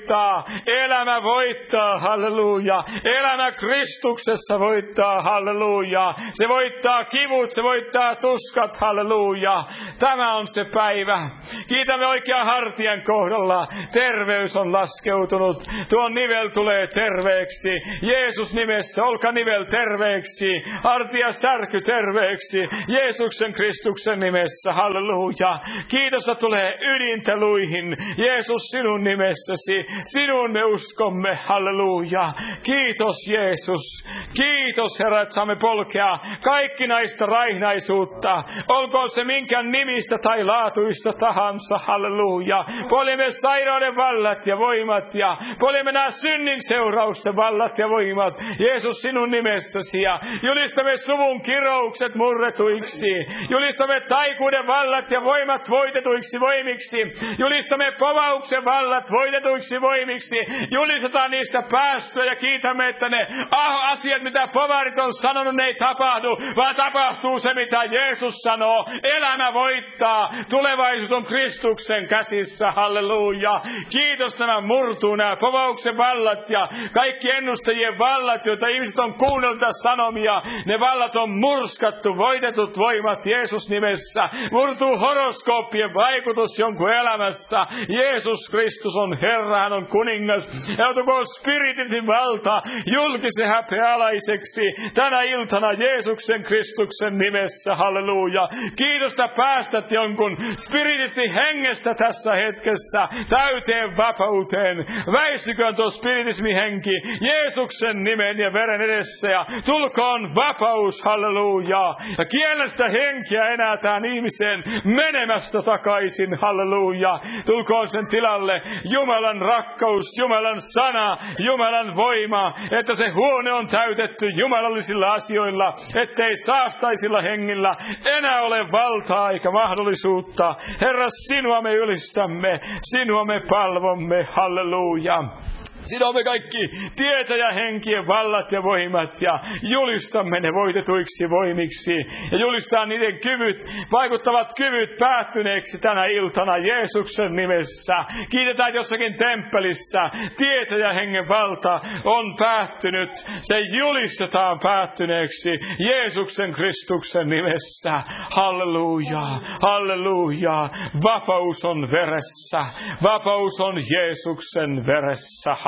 Speaker 1: Elämä voittaa, halleluja. Elämä Kristuksessa voittaa, halleluja. Se voittaa kivut, se voittaa tuskat, halleluja. Tämä on se päivä. Kiitämme oikean hartian kohdalla. Terveys on laskeutunut. Tuo nivel tulee terveeksi. Jeesus nimessä, olka nivel terveeksi. Hartia särky terveeksi. Jeesuksen Kristuksen nimessä, halleluja. Kiitos, että tulee ydintä luihin. Jeesus, sinun nimessäsi. Sinun me uskomme, halleluja. Kiitos Jeesus. Kiitos Herra, että saamme polkea kaikki näistä raihnaisuutta. Olkoon se minkä nimistä tai laatuista tahansa, halleluja. Poljemme sairauden vallat ja voimat ja poljemme nämä synnin seurausten vallat ja voimat. Jeesus, sinun nimessäsi, ja julistamme suvun kiroukset murretuiksi. Julistamme taikuuden vallat ja voimat voitetuiksi voimiksi. Julistamme povauksen vallat voitetuiksi voimiksi. Julistetaan niistä päästöjä ja kiitämme, että ne asiat, mitä povarit on sanonut, ne ei tapahdu, vaan tapahtuu se, mitä Jeesus sanoo. Elämä voittaa. Tulevaisuus on Kristuksen käsissä. Halleluja. Kiitos, nämä murtuu, nämä povauksen vallat ja kaikki ennustajien vallat, joita ihmiset on kuunnellut sanomia. Ne vallat on murskattu, voitetut voimat Jeesus nimessä. Murtuu horoskooppien vaikutus jonkun elämässä. Jeesus Kristus on Herra, hän on kuningas. Joutukoon spiritisin valta julkisen häpeälaiseksi tänä iltana Jeesuksen Kristuksen nimessä. Halleluja. Kiitos, että päästät jonkun spiritisin hengestä tässä hetkessä täyteen vapauteen. Väistyköön tuo spiritismin henki Jeesuksen nimen ja veren edessä ja tulkoon vapaus. Halleluja. Ja kielestä henkiä enää tämän ihmisen menemästä takaisin. Halleluja. Tulkoon sen tilalle Jumalan rakkaus, Jumalan sana, Jumalan voima, että se huone on täytetty jumalallisilla asioilla, ettei saastaisilla hengillä enää ole valtaa eikä mahdollisuutta. Herra, sinua me ylistämme, sinua me palvomme. Halleluja. Sidomme kaikki tietäjä henkien vallat ja voimat ja julistamme ne voitetuiksi voimiksi. Ja julistaa niiden kyvyt, vaikuttavat kyvyt päättyneeksi tänä iltana Jeesuksen nimessä. Kiitetään jossakin temppelissä. Tietäjä hengen valta on päättynyt. Se julistetaan päättyneeksi Jeesuksen Kristuksen nimessä. Halleluja, halleluja. Vapaus on veressä. Vapaus on Jeesuksen veressä.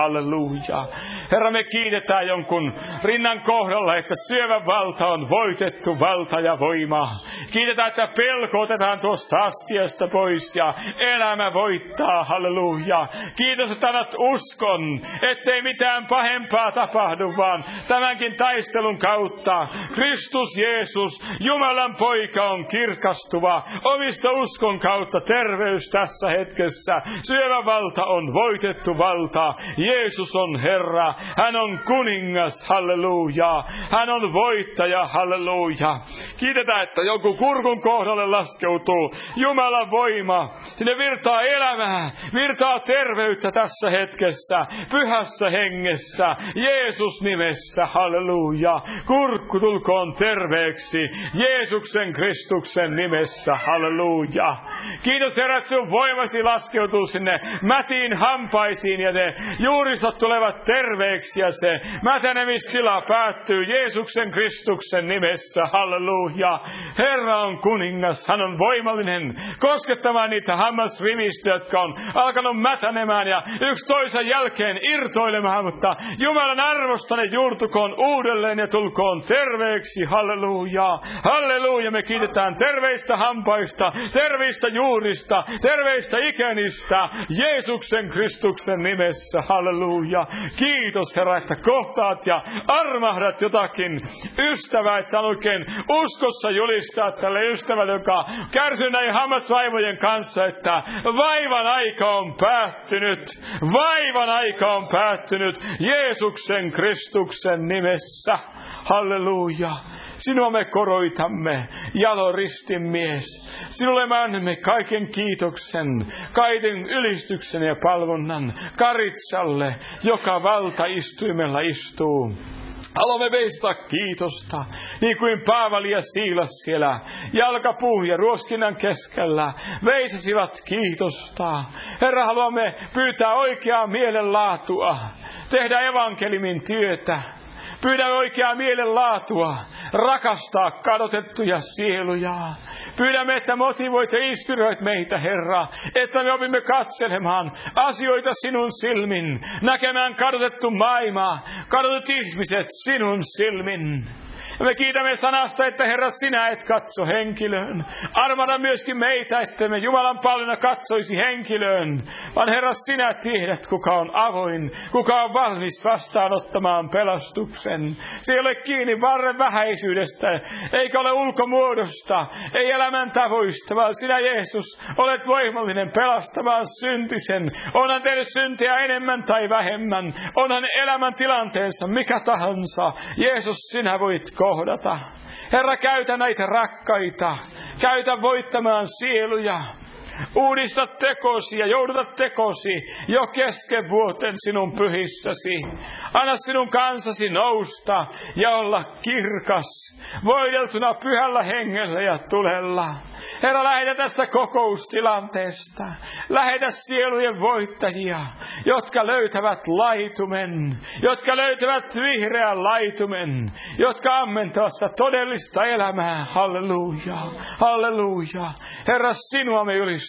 Speaker 1: halleluja. Herra, me kiitetään jonkun rinnan kohdalla, että syövän valta on voitettu, valta ja voima. Kiitetään, että pelko otetaan tuosta astiasta pois ja elämä voittaa, halleluja. Kiitos, että annat uskon, ettei mitään pahempaa tapahdu, vaan tämänkin taistelun kautta Kristus Jeesus, Jumalan poika, on kirkastuva. Omista uskon kautta terveys tässä hetkessä. Syövän valta on voitettu valta. Jeesus on Herra. Hän on kuningas, halleluja. Hän on voittaja, halleluja. Kiitetään, että joku kurkun kohdalle laskeutuu Jumalan voima. Sinne virtaa elämää, virtaa terveyttä tässä hetkessä, pyhässä hengessä, Jeesus nimessä, halleluja. Kurkku tulkoon terveeksi, Jeesuksen Kristuksen nimessä, halleluja. Kiitos Herra, että sun voimasi laskeutuu sinne mätiin hampaisiin ja ne juurisot tulevat terveeksi ja se mätänemistila päättyy Jeesuksen Kristuksen nimessä, halleluja. Herra on kuningas, hän on voimallinen koskettamaan niitä hammasrivistöjä, jotka on alkanut mätänemään ja yksi toisen jälkeen irtoilemaan, mutta Jumalan arvosta ne juurtukoon uudelleen ja tulkoon terveeksi, halleluja. Halleluja, me kiitetään terveistä hampaista, terveistä juurista, terveistä ikänistä, Jeesuksen Kristuksen nimessä, halleluja. Kiitos Herra, että kohtaat ja armahdat jotakin ystävää, että sä oikein uskossa julistaa tälle ystävälle, joka kärsii näin hammasvaivojen kanssa, että vaivan aika on päättynyt, vaivan aika on päättynyt Jeesuksen Kristuksen nimessä, halleluja. Sinua me koroitamme, jalo ristin mies. Sinulle me annamme kaiken kiitoksen, kaiken ylistyksen ja palvonnan Karitsalle, joka valtaistuimella istuu. Haluamme veistää kiitosta, niin kuin Paavali ja Siilas siellä jalkapuun ja ruoskinnan keskellä veisasivat kiitosta. Herra, haluamme pyytää oikeaa mielenlaatua, tehdä evankeliumin työtä. Pyydä oikeaa mielenlaatua, rakastaa kadotettuja sieluja. Pyydämme, että motivoit ja inspiroit meitä, Herra, että me opimme katselemaan asioita sinun silmin, näkemään kadotettu maailma, kadotut ihmiset sinun silmin. Ja me kiitämme sanasta, että Herra, sinä et katso henkilöön. Armahda myöskin meitä, että me Jumalan palveluna katsoisi henkilöön. Vaan Herra, sinä tiedät, kuka on avoin, kuka on valmis vastaanottamaan pelastuksen. Se ei ole kiinni varren vähäisyydestä, eikä ole ulkomuodosta, ei elämäntavoista, vaan sinä, Jeesus, olet voimallinen pelastamaan syntisen. Onhan tehnyt syntiä enemmän tai vähemmän. Onhan elämän tilanteensa mikä tahansa. Jeesus, sinä voit kohdata. Herra, käytä näitä rakkaita. Käytä voittamaan sieluja. Uudista tekosi ja jouduta tekosi jo kesken vuoten sinun pyhissäsi. Anna sinun kansasi nousta ja olla kirkas, voideltuna pyhällä hengellä ja tulella. Herra, lähetä tästä kokoustilanteesta. Lähetä sielujen voittajia, jotka löytävät laitumen, jotka löytävät vihreän laitumen, jotka ammentavassa todellista elämää. Halleluja, halleluja. Herra, sinua me ylistämme.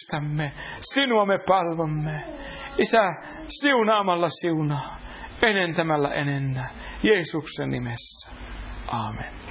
Speaker 1: Sinua me palvomme. Isä, siunaamalla siunaa, enentämällä enennä, Jeesuksen nimessä. Aamen.